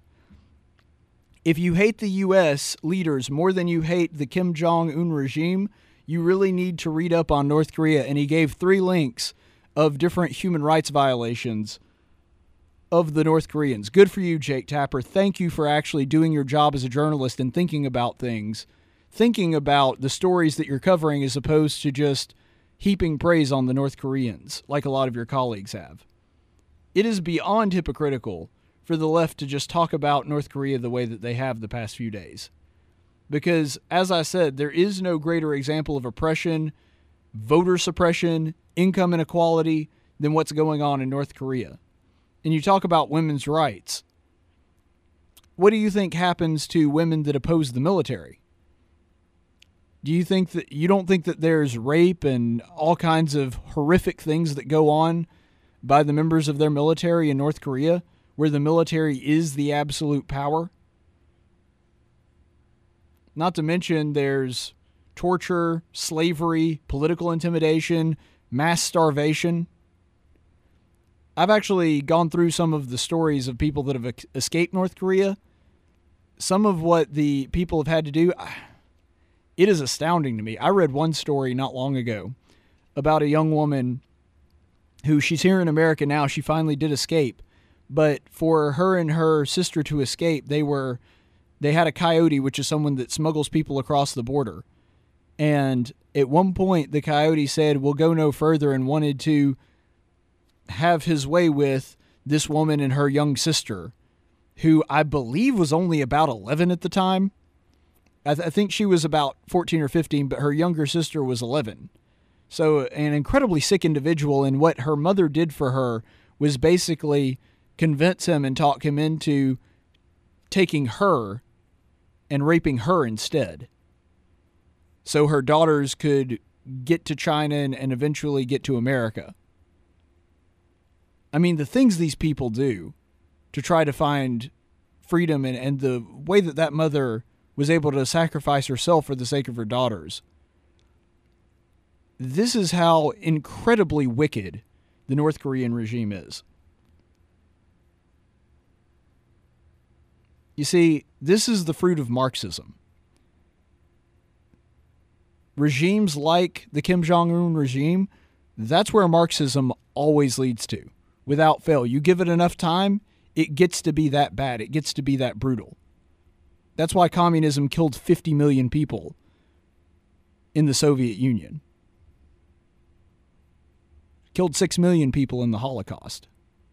If you hate the U S leaders more than you hate the Kim Jong-un regime, you really need to read up on North Korea. And he gave three links of different human rights violations of the North Koreans. Good for you, Jake Tapper. Thank you for actually doing your job as a journalist and thinking about things, thinking about the stories that you're covering as opposed to just heaping praise on the North Koreans like a lot of your colleagues have. It is beyond hypocritical for the left to just talk about North Korea the way that they have the past few days. Because, as I said, there is no greater example of oppression, voter suppression, income inequality than what's going on in North Korea. And you talk about women's rights. What do you think happens to women that oppose the military? Do you think that you don't think that there's rape and all kinds of horrific things that go on by the members of their military in North Korea, where the military is the absolute power? Not to mention there's torture, slavery, political intimidation, mass starvation. I've actually gone through some of the stories of people that have escaped North Korea. Some of what the people have had to do, it is astounding to me. I read one story not long ago about a young woman who, she's here in America now. She finally did escape. But for her and her sister to escape, they were they had a coyote, which is someone that smuggles people across the border. And at one point, the coyote said, we'll go no further, and wanted to have his way with this woman and her young sister, who I believe was only about eleven at the time. I, th- I think she was about fourteen or fifteen, but her younger sister was eleven. So an incredibly sick individual, and what her mother did for her was basically convince him and talk him into taking her and raping her instead, so her daughters could get to China and, and eventually get to America. I mean, the things these people do to try to find freedom, and, and the way that that mother was able to sacrifice herself for the sake of her daughters. This is how incredibly wicked the North Korean regime is. You see, this is the fruit of Marxism. Regimes like the Kim Jong-un regime, that's where Marxism always leads to, without fail. You give it enough time, it gets to be that bad. It gets to be that brutal. That's why communism killed fifty million people in the Soviet Union. Killed six million people in the Holocaust.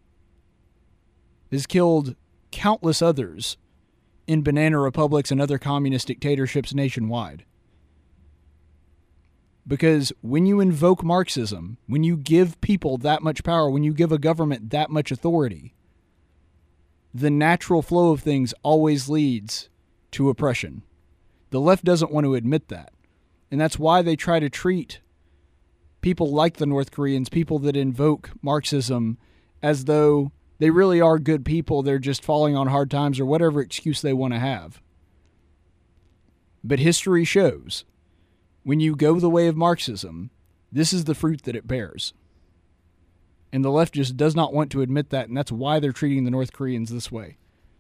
Has killed countless others in banana republics and other communist dictatorships nationwide. Because when you invoke Marxism, when you give people that much power, when you give a government that much authority, the natural flow of things always leads to oppression. The left doesn't want to admit that. And that's why they try to treat people like the North Koreans, people that invoke Marxism, as though they really are good people. They're just falling on hard times or whatever excuse they want to have. But history shows when you go the way of Marxism, this is the fruit that it bears. And the left just does not want to admit that, and that's why they're treating the North Koreans this way.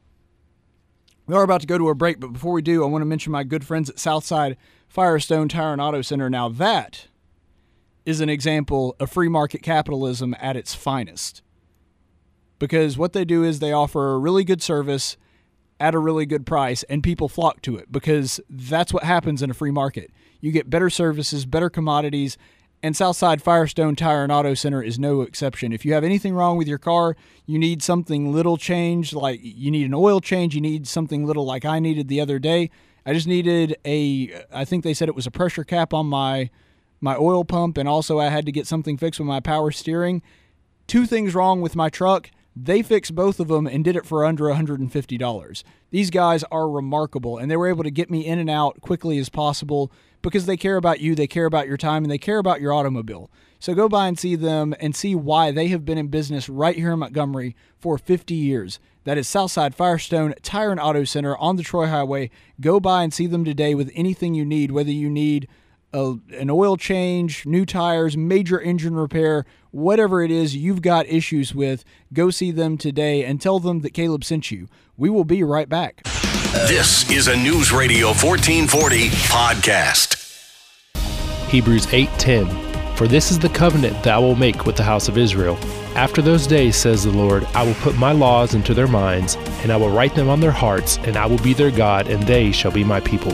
We are about to go to a break, but before we do, I want to mention my good friends at Southside Firestone Tire and Auto Center. Now that is an example of free market capitalism at its finest. Because what they do is they offer a really good service at a really good price, and people flock to it because that's what happens in a free market. You get better services, better commodities, and Southside Firestone Tire and Auto Center is no exception. If you have anything wrong with your car, you need something little changed, like you need an oil change, you need something little like I needed the other day. I just needed a, I think they said it was a pressure cap on my my oil pump, and also I had to get something fixed with my power steering. Two things wrong with my truck. They fixed both of them and did it for under one hundred fifty dollars. These guys are remarkable, and they were able to get me in and out quickly as possible because they care about you, they care about your time, and they care about your automobile. So go by and see them and see why they have been in business right here in Montgomery for fifty years. That is Southside Firestone Tire and Auto Center on the Troy Highway. Go by and see them today with anything you need, whether you need A, an oil change, new tires, major engine repair, whatever it is you've got issues with, go see them today and tell them that Caleb sent you. We will be right back. This is a News Radio fourteen forty podcast. Hebrews eight ten. For this is the covenant that I will make with the house of Israel. After those days, says the Lord, I will put my laws into their minds, and I will write them on their hearts, and I will be their God, and they shall be my people.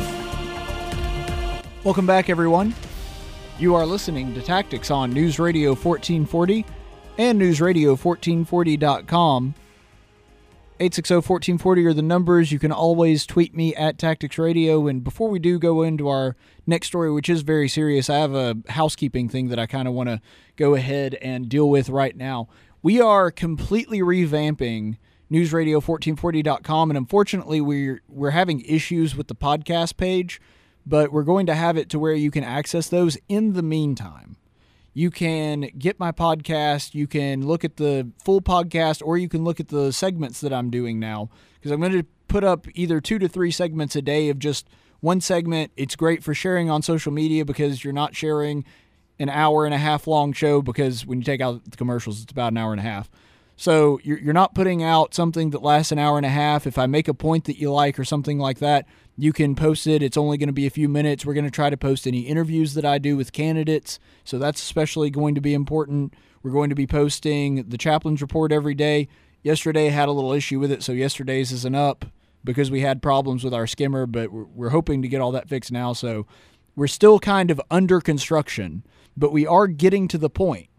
Welcome back, everyone. You are listening to Tactics on News Radio fourteen forty and news radio fourteen forty dot com. eight six zero, one four four zero are the numbers. You can always tweet me at Tactics Radio. And before we do go into our next story, which is very serious, I have a housekeeping thing that I kind of want to go ahead and deal with right now. We are completely revamping news radio fourteen forty dot com, and unfortunately, we're we're having issues with the podcast page. But we're going to have it to where you can access those. In the meantime, you can get my podcast, you can look at the full podcast, or you can look at the segments that I'm doing now. Because I'm going to put up either two to three segments a day of just one segment. It's great for sharing on social media because you're not sharing an hour and a half long show, because when you take out the commercials, it's about an hour and a half. So you're you're not putting out something that lasts an hour and a half. If I make a point that you like or something like that, you can post it. It's only going to be a few minutes. We're going to try to post any interviews that I do with candidates, so that's especially going to be important. We're going to be posting the Chaplain's Report every day. Yesterday I had a little issue with it, so yesterday's isn't up because we had problems with our skimmer, but we're, we're hoping to get all that fixed now. So we're still kind of under construction, but we are getting to the point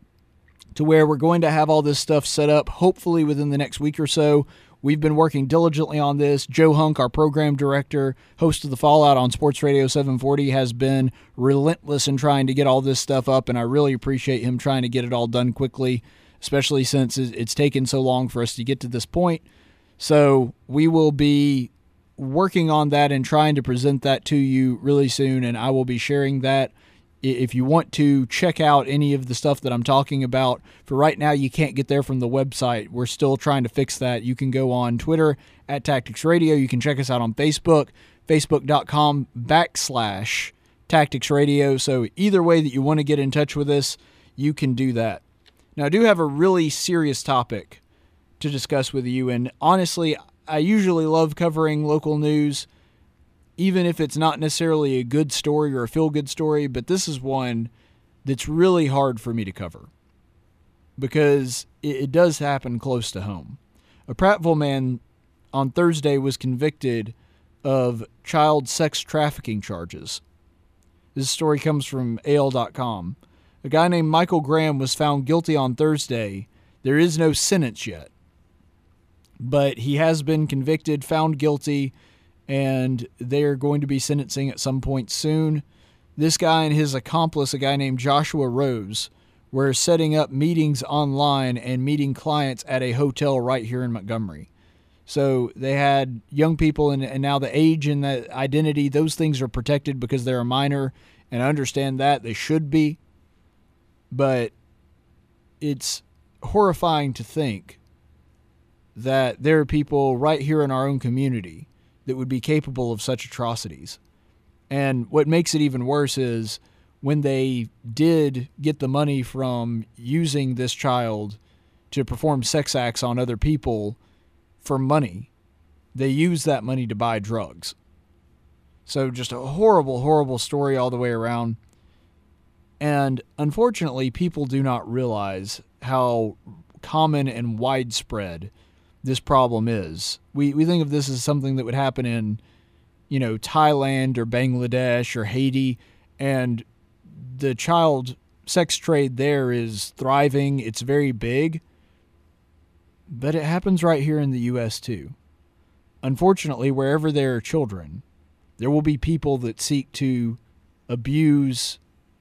to where we're going to have all this stuff set up, hopefully within the next week or so. We've been working diligently on this. Joe Hunk, our program director, host of The Fallout on Sports Radio seven forty, has been relentless in trying to get all this stuff up, and I really appreciate him trying to get it all done quickly, especially since it's taken so long for us to get to this point. So we will be working on that and trying to present that to you really soon, and I will be sharing that. If you want to check out any of the stuff that I'm talking about, for right now, you can't get there from the website. We're still trying to fix that. You can go on Twitter at Tactics Radio. You can check us out on Facebook, facebook.com backslash Tactics Radio. So either way that you want to get in touch with us, you can do that. Now, I do have a really serious topic to discuss with you, and honestly, I usually love covering local news, even if it's not necessarily a good story or a feel-good story, but this is one that's really hard for me to cover because it, it does happen close to home. A Prattville man on Thursday was convicted of child sex trafficking charges. This story comes from A L dot com. A guy named Michael Graham was found guilty on Thursday. There is no sentence yet, but he has been convicted, found guilty, and they're going to be sentencing at some point soon. This guy and his accomplice, a guy named Joshua Rose, were setting up meetings online and meeting clients at a hotel right here in Montgomery. So they had young people, and, and now the age and the identity, those things are protected because they're a minor, and I understand that. They should be. But it's horrifying to think that there are people right here in our own community that would be capable of such atrocities. And what makes it even worse is when they did get the money from using this child to perform sex acts on other people for money, they used that money to buy drugs. So just a horrible, horrible story all the way around. And unfortunately, people do not realize how common and widespread this problem is. We we think of this as something that would happen in, you know, Thailand or Bangladesh or Haiti, and the child sex trade there is thriving. It's very big. But it happens right here in the U S too. Unfortunately, wherever there are children, there will be people that seek to abuse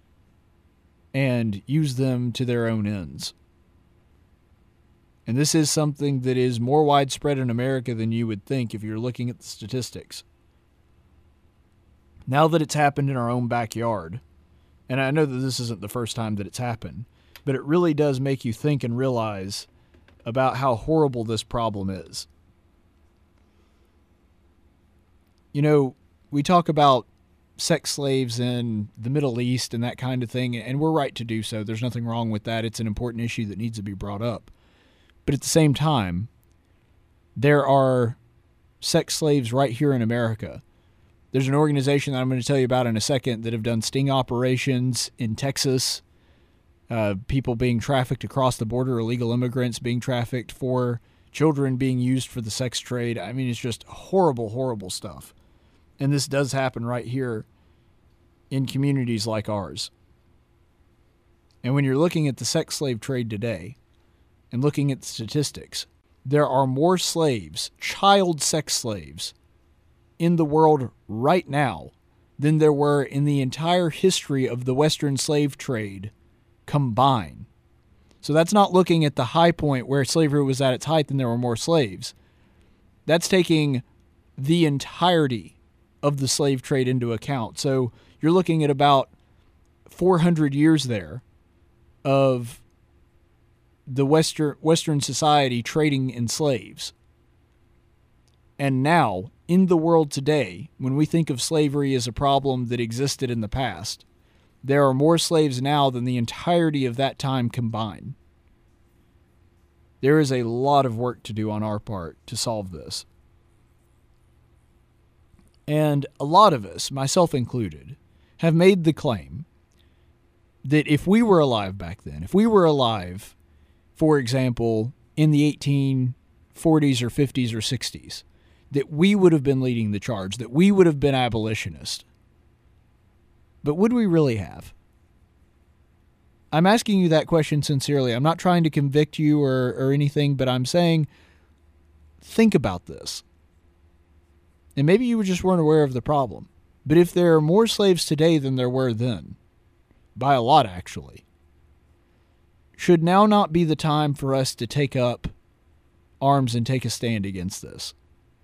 and use them to their own ends. And this is something that is more widespread in America than you would think if you're looking at the statistics. Now that it's happened in our own backyard, and I know that this isn't the first time that it's happened, but it really does make you think and realize about how horrible this problem is. You know, we talk about sex slaves in the Middle East and that kind of thing, and we're right to do so. There's nothing wrong with that. It's an important issue that needs to be brought up. But at the same time, there are sex slaves right here in America. There's an organization that I'm going to tell you about in a second that have done sting operations in Texas, uh, people being trafficked across the border, illegal immigrants being trafficked for children being used for the sex trade. I mean, it's just horrible, horrible stuff. And this does happen right here in communities like ours. And when you're looking at the sex slave trade today and looking at the statistics, there are more slaves, child sex slaves, in the world right now than there were in the entire history of the Western slave trade combined. So that's not looking at the high point where slavery was at its height and there were more slaves. That's taking the entirety of the slave trade into account. So you're looking at about four hundred years there of the Western Western society trading in slaves. And now, in the world today, when we think of slavery as a problem that existed in the past, there are more slaves now than the entirety of that time combined. There is a lot of work to do on our part to solve this. And a lot of us, myself included, have made the claim that if we were alive back then, if we were alive, for example, in the eighteen forties or fifties or sixties, that we would have been leading the charge, that we would have been abolitionists. But would we really have? I'm asking you that question sincerely. I'm not trying to convict you or, or anything, but I'm saying, think about this. And maybe you just weren't aware of the problem. But if there are more slaves today than there were then, by a lot actually, should now not be the time for us to take up arms and take a stand against this?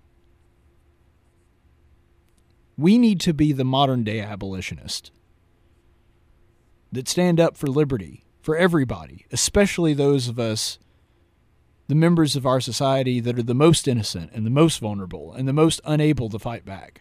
We need to be the modern-day abolitionist that stand up for liberty, for everybody, especially those of us, the members of our society that are the most innocent and the most vulnerable and the most unable to fight back.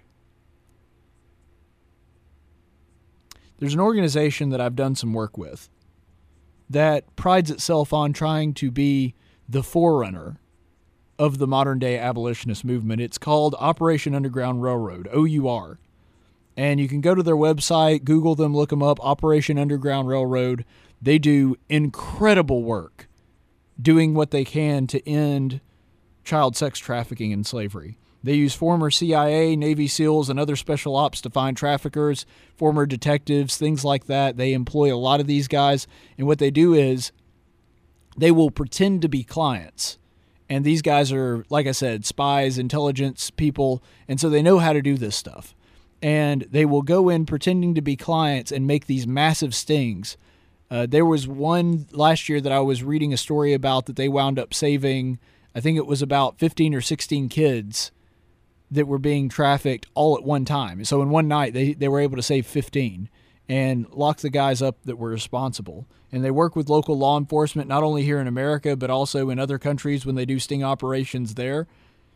There's an organization that I've done some work with that prides itself on trying to be the forerunner of the modern-day abolitionist movement. It's called Operation Underground Railroad, O U R. And you can go to their website, Google them, look them up, Operation Underground Railroad. They do incredible work doing what they can to end child sex trafficking and slavery. They use former C I A, Navy SEALs, and other special ops to find traffickers, former detectives, things like that. They employ a lot of these guys, and what they do is they will pretend to be clients. And these guys are, like I said, spies, intelligence people, and so they know how to do this stuff. And they will go in pretending to be clients and make these massive stings. Uh, there was one last year that I was reading a story about that they wound up saving, I think it was about fifteen or sixteen kids that were being trafficked all at one time. So in one night, they, they were able to save fifteen and lock the guys up that were responsible. And they work with local law enforcement, not only here in America, but also in other countries when they do sting operations there.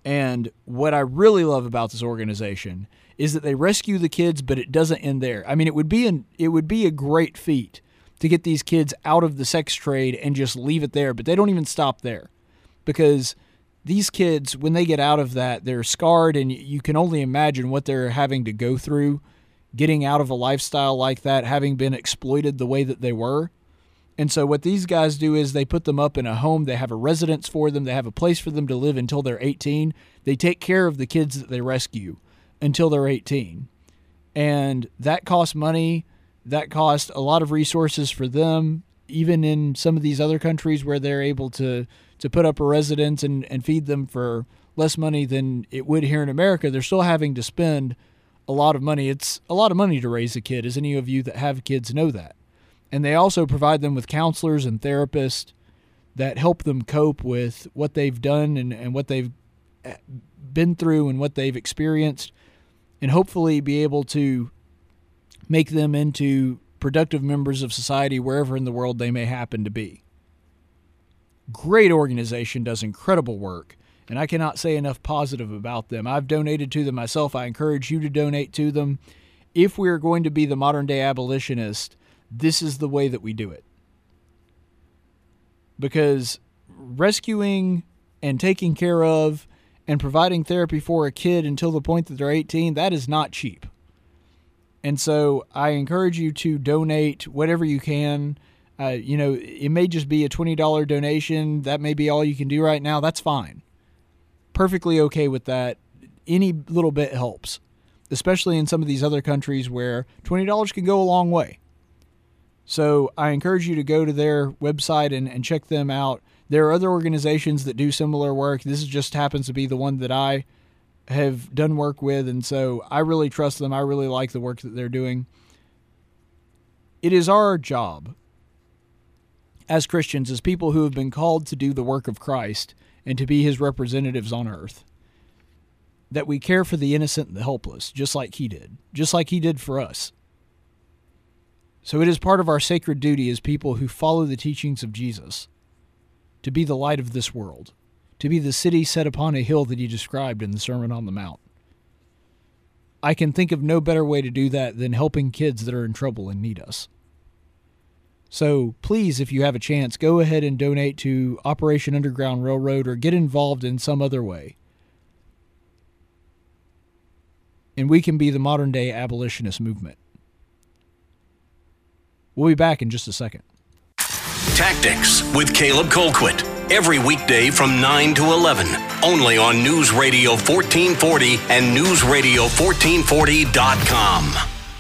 And what I really love about this organization is that they rescue the kids, but it doesn't end there. I mean, it would be an it would be a great feat to get these kids out of the sex trade and just leave it there, but they don't even stop there, because these kids, when they get out of that, they're scarred, and you can only imagine what they're having to go through getting out of a lifestyle like that, having been exploited the way that they were. And so what these guys do is they put them up in a home. They have a residence for them. They have a place for them to live until they're eighteen. They take care of the kids that they rescue until they're eighteen. And that costs money. That costs a lot of resources for them, even in some of these other countries where they're able to, to put up a residence and, and feed them for less money than it would here in America. They're still having to spend a lot of money. It's a lot of money to raise a kid, as any of you that have kids know that. And they also provide them with counselors and therapists that help them cope with what they've done and, and what they've been through and what they've experienced, and hopefully be able to make them into productive members of society wherever in the world they may happen to be. Great organization, does incredible work, and I cannot say enough positive about them. I've donated to them myself. I encourage you to donate to them. If we're going to be the modern day abolitionist, this is the way that we do it. Because rescuing and taking care of and providing therapy for a kid until the point that they're eighteen, that is not cheap. And so I encourage you to donate whatever you can. Uh, you know, it may just be a twenty dollars donation. That may be all you can do right now. That's fine. Perfectly okay with that. Any little bit helps, especially in some of these other countries where twenty dollars can go a long way. So I encourage you to go to their website and, and check them out. There are other organizations that do similar work. This just happens to be the one that I have done work with, and so I really trust them. I really like the work that they're doing. It is our job as Christians, as people who have been called to do the work of Christ and to be his representatives on earth, that we care for the innocent and the helpless, just like he did, just like he did for us. So it is part of our sacred duty as people who follow the teachings of Jesus to be the light of this world, to be the city set upon a hill that he described in the Sermon on the Mount. I can think of no better way to do that than helping kids that are in trouble and need us. So please, if you have a chance, go ahead and donate to Operation Underground Railroad or get involved in some other way. And we can be the modern day abolitionist movement. We'll be back in just a second. Tactics with Caleb Colquitt. Every weekday from nine to eleven. Only on News Radio fourteen forty and News Radio fourteen forty dot com.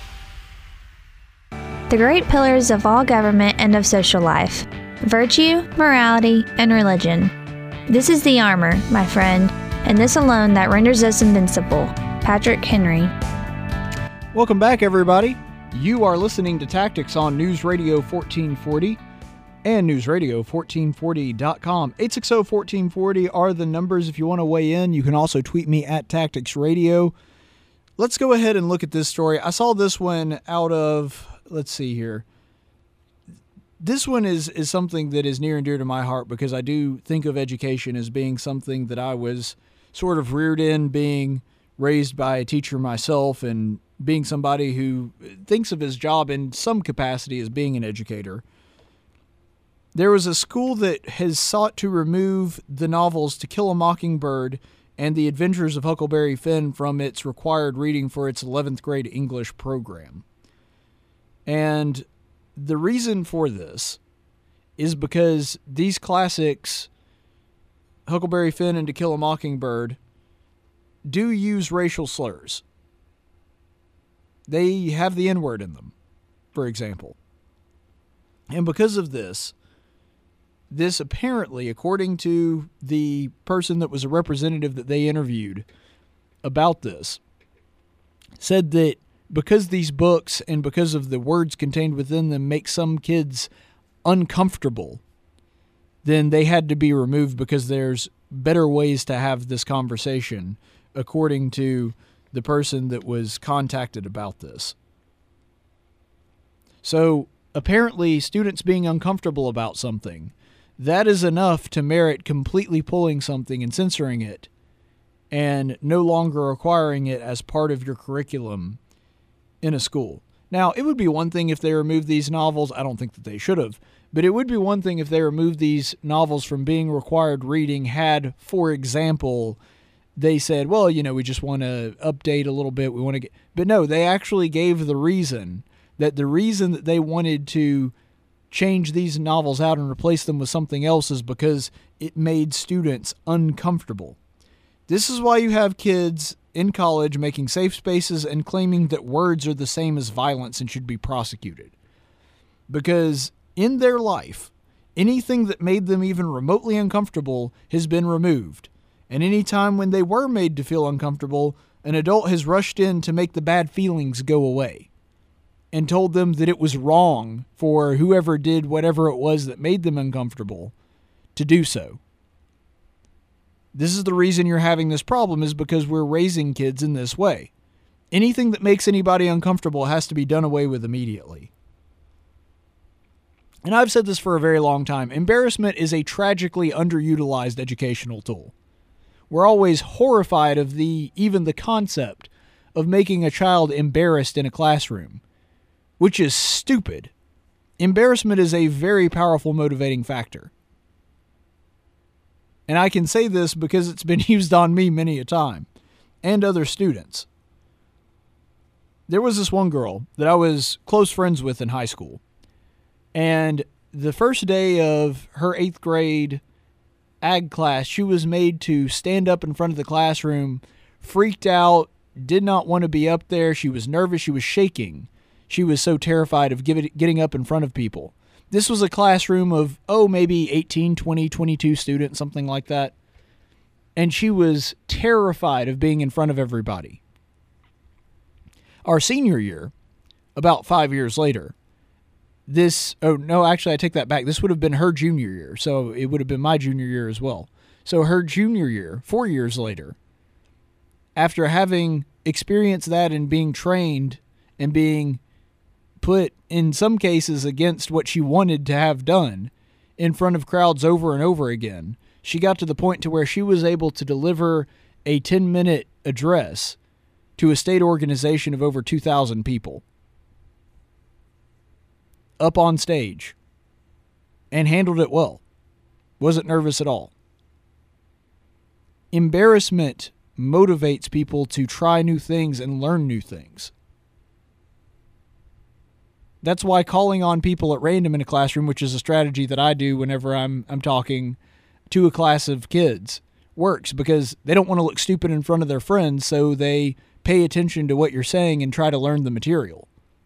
The great pillars of all government and of social life: virtue, morality, and religion. This is the armor, my friend, and this alone that renders us invincible. Patrick Henry. Welcome back, everybody. You are listening to Tactics on News Radio fourteen forty and News Radio fourteen forty dot com. eight six zero, fourteen forty are the numbers if you want to weigh in. You can also tweet me at Tactics Radio. Let's go ahead and look at this story. I saw this one out of, let's see here. This one is, is something that is near and dear to my heart because I do think of education as being something that I was sort of reared in, being raised by a teacher myself and being somebody who thinks of his job in some capacity as being an educator. There was a school that has sought to remove the novels To Kill a Mockingbird and The Adventures of Huckleberry Finn from its required reading for its eleventh grade English program. And the reason for this is because these classics, Huckleberry Finn and To Kill a Mockingbird, do use racial slurs. They have the N-word in them, for example. And because of this, this apparently, according to the person that was a representative that they interviewed about this, said that because these books and because of the words contained within them make some kids uncomfortable, then they had to be removed because there's better ways to have this conversation, according to the person that was contacted about this. So apparently students being uncomfortable about something, that is enough to merit completely pulling something and censoring it and no longer requiring it as part of your curriculum in a school. Now, it would be one thing if they removed these novels. I don't think that they should have. But it would be one thing if they removed these novels from being required reading had, for example, they said, well, you know, we just want to update a little bit. We want to get, but no, they actually gave the reason that the reason that they wanted to change these novels out and replace them with something else is because it made students uncomfortable. This is why you have kids in college making safe spaces and claiming that words are the same as violence and should be prosecuted. Because in their life, anything that made them even remotely uncomfortable has been removed. And any time when they were made to feel uncomfortable, an adult has rushed in to make the bad feelings go away and told them that it was wrong for whoever did whatever it was that made them uncomfortable to do so. This is the reason you're having this problem, is because we're raising kids in this way. Anything that makes anybody uncomfortable has to be done away with immediately. And I've said this for a very long time. Embarrassment is a tragically underutilized educational tool. We're always horrified of the even the concept of making a child embarrassed in a classroom, which is stupid. Embarrassment is a very powerful motivating factor. And I can say this because it's been used on me many a time, and other students. There was this one girl that I was close friends with in high school, and the first day of her eighth grade ag class, she was made to stand up in front of the classroom, freaked out, did not want to be up there. She was nervous. She was shaking. She was so terrified of give it, getting up in front of people. This was a classroom of, oh, maybe eighteen, twenty, twenty-two students, something like that. And she was terrified of being in front of everybody. Our senior year, about five years later, this, oh, no, actually, I take that back. This would have been her junior year, so it would have been my junior year as well. So her junior year, four years later, after having experienced that and being trained and being put, in some cases, against what she wanted to have done in front of crowds over and over again, she got to the point to where she was able to deliver a ten-minute address to a state organization of over two thousand people up on stage and handled it well. Wasn't nervous at all. Embarrassment motivates people to try new things and learn new things. That's why calling on people at random in a classroom, which is a strategy that I do whenever I'm I'm talking to a class of kids, works, because they don't want to look stupid in front of their friends, so they pay attention to what you're saying and try to learn the material.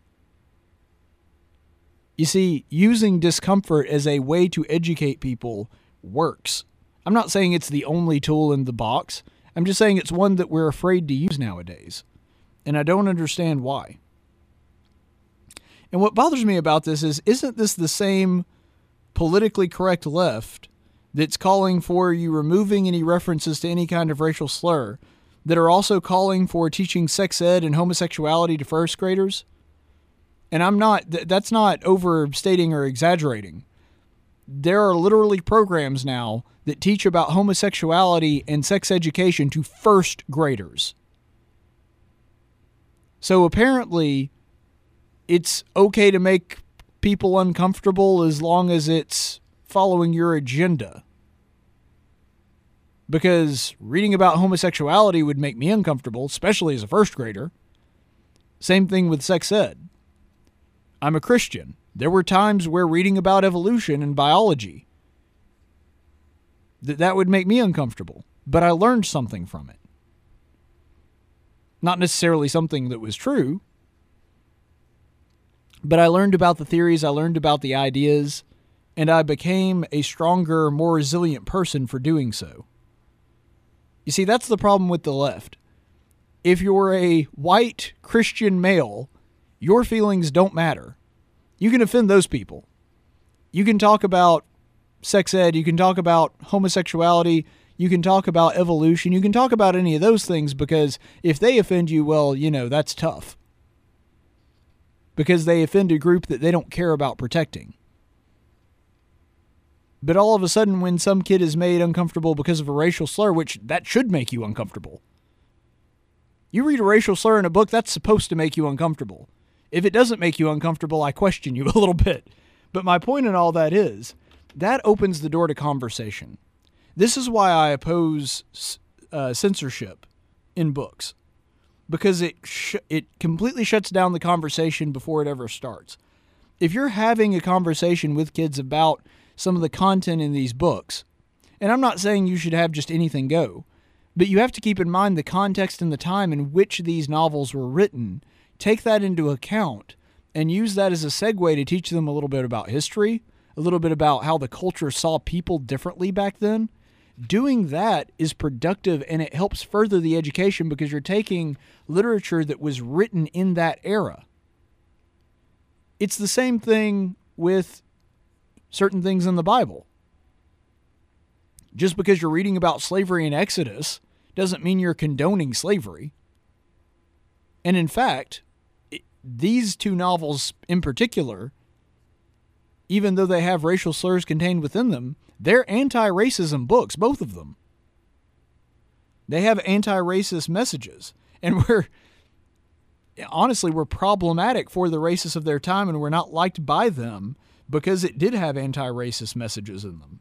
You see, using discomfort as a way to educate people works. I'm not saying it's the only tool in the box. I'm just saying it's one that we're afraid to use nowadays. And I don't understand why. And what bothers me about this is, isn't this the same politically correct left that's calling for you removing any references to any kind of racial slur, that are also calling for teaching sex ed and homosexuality to first graders? And I'm not, that's not overstating or exaggerating. There are literally programs now that teach about homosexuality and sex education to first graders. So apparently, it's okay to make people uncomfortable as long as it's following your agenda. Because reading about homosexuality would make me uncomfortable, especially as a first grader. Same thing with sex ed. I'm a Christian. There were times where reading about evolution and biology, that that would make me uncomfortable. But I learned something from it. Not necessarily something that was true, but I learned about the theories, I learned about the ideas, and I became a stronger, more resilient person for doing so. You see, that's the problem with the left. If you're a white Christian male, your feelings don't matter. You can offend those people. You can talk about sex ed, you can talk about homosexuality, you can talk about evolution, you can talk about any of those things, because if they offend you, well, you know, that's tough. Because they offend a group that they don't care about protecting. But all of a sudden, when some kid is made uncomfortable because of a racial slur, which that should make you uncomfortable. You read a racial slur in a book, that's supposed to make you uncomfortable. If it doesn't make you uncomfortable, I question you a little bit. But my point in all that is, that opens the door to conversation. This is why I oppose uh, censorship in books. Because it sh- it completely shuts down the conversation before it ever starts. If you're having a conversation with kids about some of the content in these books, and I'm not saying you should have just anything go, but you have to keep in mind the context and the time in which these novels were written, take that into account, and use that as a segue to teach them a little bit about history, a little bit about how the culture saw people differently back then. Doing that is productive, and it helps further the education because you're taking literature that was written in that era. It's the same thing with certain things in the Bible. Just because you're reading about slavery in Exodus doesn't mean you're condoning slavery. And in fact, it, these two novels in particular, even though they have racial slurs contained within them, they're anti-racism books, both of them. They have anti-racist messages. And we're, honestly, we're problematic for the racists of their time, and we're not liked by them because it did have anti-racist messages in them.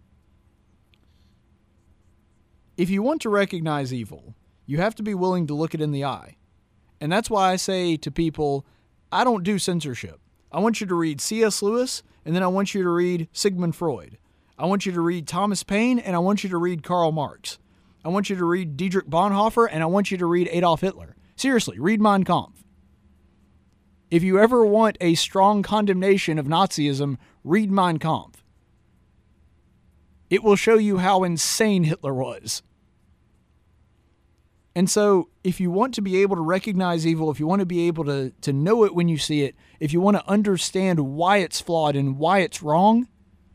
If you want to recognize evil, you have to be willing to look it in the eye. And that's why I say to people, I don't do censorship. I want you to read C S Lewis, and then I want you to read Sigmund Freud. I want you to read Thomas Paine, and I want you to read Karl Marx. I want you to read Dietrich Bonhoeffer, and I want you to read Adolf Hitler. Seriously, read Mein Kampf. If you ever want a strong condemnation of Nazism, read Mein Kampf. It will show you how insane Hitler was. And so, if you want to be able to recognize evil, if you want to be able to, to know it when you see it, if you want to understand why it's flawed and why it's wrong,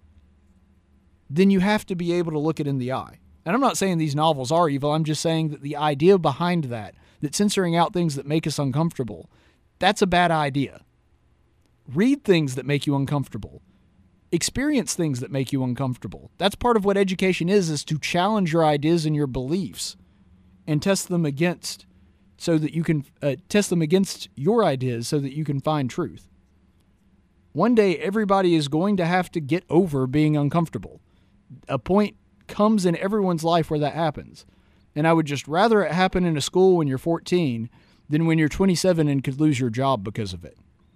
then you have to be able to look it in the eye. And I'm not saying these novels are evil, I'm just saying that the idea behind that, that censoring out things that make us uncomfortable, that's a bad idea. Read things that make you uncomfortable. Experience things that make you uncomfortable. That's part of what education is, is to challenge your ideas and your beliefs and test them against so that you can uh, test them against your ideas so that you can find truth. One day, everybody is going to have to get over being uncomfortable. A point comes in everyone's life where that happens. And I would just rather it happen in a school when you're fourteen than when you're twenty-seven and could lose your job because of it.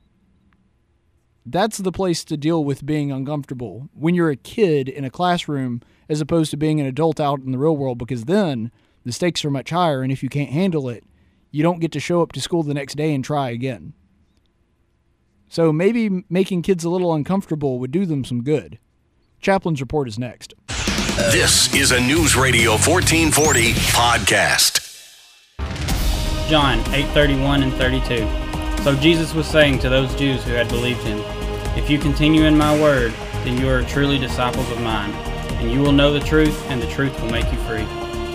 That's the place to deal with being uncomfortable when you're a kid in a classroom as opposed to being an adult out in the real world, because then the stakes are much higher, and if you can't handle it, you don't get to show up to school the next day and try again. So maybe making kids a little uncomfortable would do them some good. Chaplain's Report is next. This is a News Radio fourteen forty podcast. John eight thirty-one and thirty-two. So Jesus was saying to those Jews who had believed him, "If you continue in my word, then you are truly disciples of mine, and you will know the truth, and the truth will make you free."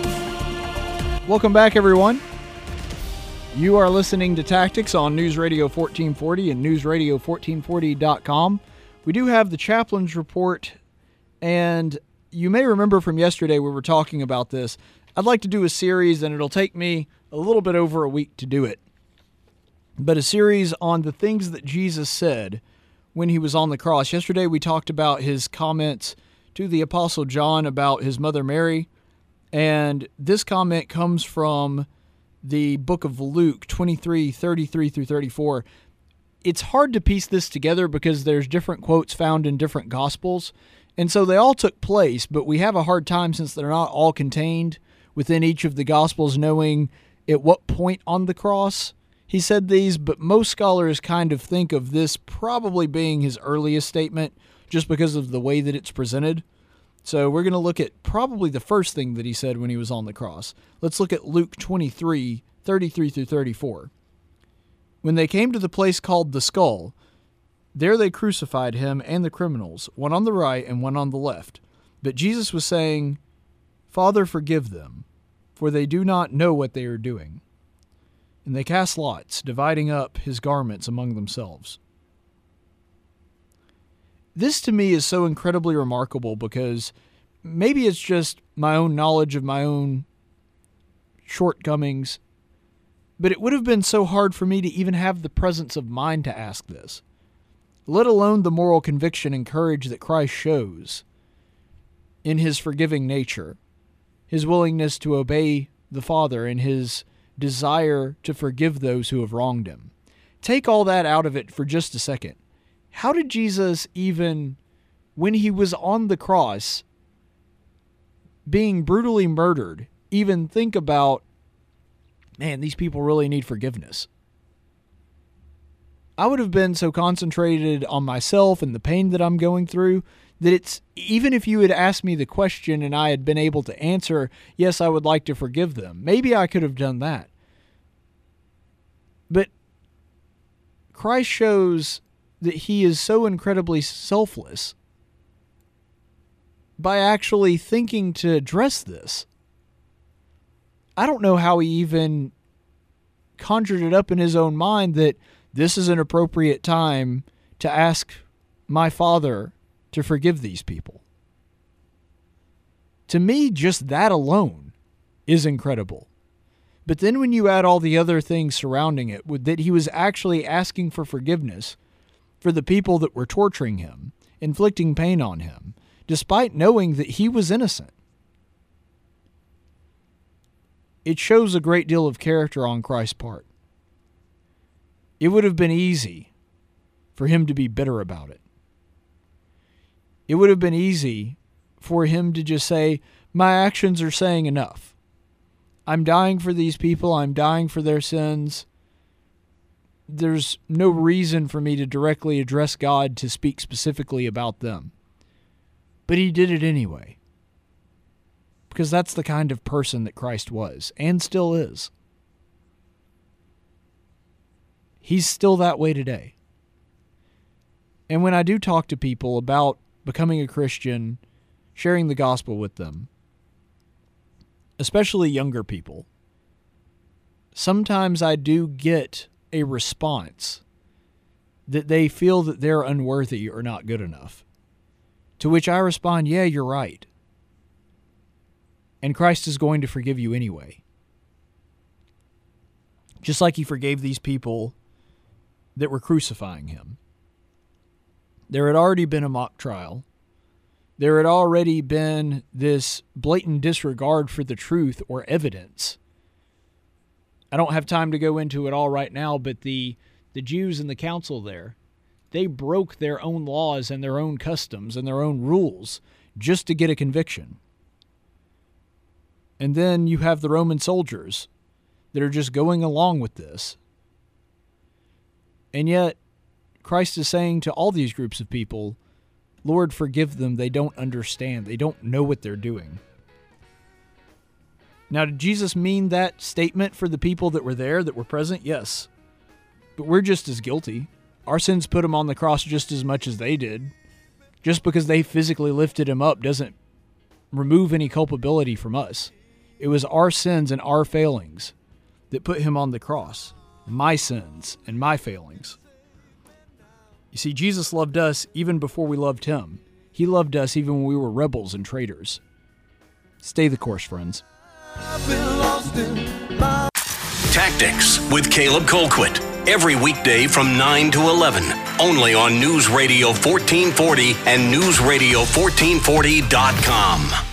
Welcome back, everyone. You are listening to Tactics on News Radio fourteen forty and news radio fourteen forty dot com. We do have the Chaplain's Report, and you may remember from yesterday we were talking about this. I'd like to do a series, and it'll take me a little bit over a week to do it, but a series on the things that Jesus said when he was on the cross. Yesterday we talked about his comments to the Apostle John about his mother Mary, and this comment comes from the book of Luke twenty-three, thirty-three through thirty-four. It's hard to piece this together because there's different quotes found in different Gospels, and so they all took place, but we have a hard time since they're not all contained within each of the Gospels knowing at what point on the cross he said these, but most scholars kind of think of this probably being his earliest statement just because of the way that it's presented. So we're going to look at probably the first thing that he said when he was on the cross. Let's look at Luke twenty-three, thirty-three through thirty-four. When they came to the place called the Skull, there they crucified him and the criminals, one on the right and one on the left. But Jesus was saying, "Father, forgive them, for they do not know what they are doing." And they cast lots, dividing up his garments among themselves. This to me is so incredibly remarkable because maybe it's just my own knowledge of my own shortcomings, but it would have been so hard for me to even have the presence of mind to ask this, let alone the moral conviction and courage that Christ shows in his forgiving nature, his willingness to obey the Father, and his desire to forgive those who have wronged him. Take all that out of it for just a second. How did Jesus even, when he was on the cross, being brutally murdered, even think about, man, these people really need forgiveness? I would have been so concentrated on myself and the pain that I'm going through that it's, even if you had asked me the question and I had been able to answer, yes, I would like to forgive them, maybe I could have done that. But Christ shows that he is so incredibly selfless by actually thinking to address this. I don't know how he even conjured it up in his own mind that this is an appropriate time to ask my Father to forgive these people. To me, just that alone is incredible. But then when you add all the other things surrounding it, that he was actually asking for forgiveness for the people that were torturing him, inflicting pain on him, despite knowing that he was innocent. It shows a great deal of character on Christ's part. It would have been easy for him to be bitter about it. It would have been easy for him to just say, my actions are saying enough. I'm dying for these people. I'm dying for their sins. There's no reason for me to directly address God to speak specifically about them. But he did it anyway. Because that's the kind of person that Christ was, and still is. He's still that way today. And when I do talk to people about becoming a Christian, sharing the gospel with them, especially younger people, sometimes I do get a response that they feel that they're unworthy or not good enough. To which I respond, yeah, you're right. And Christ is going to forgive you anyway. Just like he forgave these people that were crucifying him. There had already been a mock trial. There had already been this blatant disregard for the truth or evidence. I don't have time to go into it all right now, but the, the Jews in the council there, they broke their own laws and their own customs and their own rules just to get a conviction. And then you have the Roman soldiers that are just going along with this. And yet, Christ is saying to all these groups of people, Lord, forgive them. They don't understand. They don't know what they're doing. Now, did Jesus mean that statement for the people that were there, that were present? Yes. But we're just as guilty. Our sins put him on the cross just as much as they did. Just because they physically lifted him up doesn't remove any culpability from us. It was our sins and our failings that put him on the cross. My sins and my failings. You see, Jesus loved us even before we loved him. He loved us even when we were rebels and traitors. Stay the course, friends. Tactics with Caleb Colquitt. Every weekday from nine to eleven. Only on News Radio fourteen forty and News Radio fourteen forty dot com.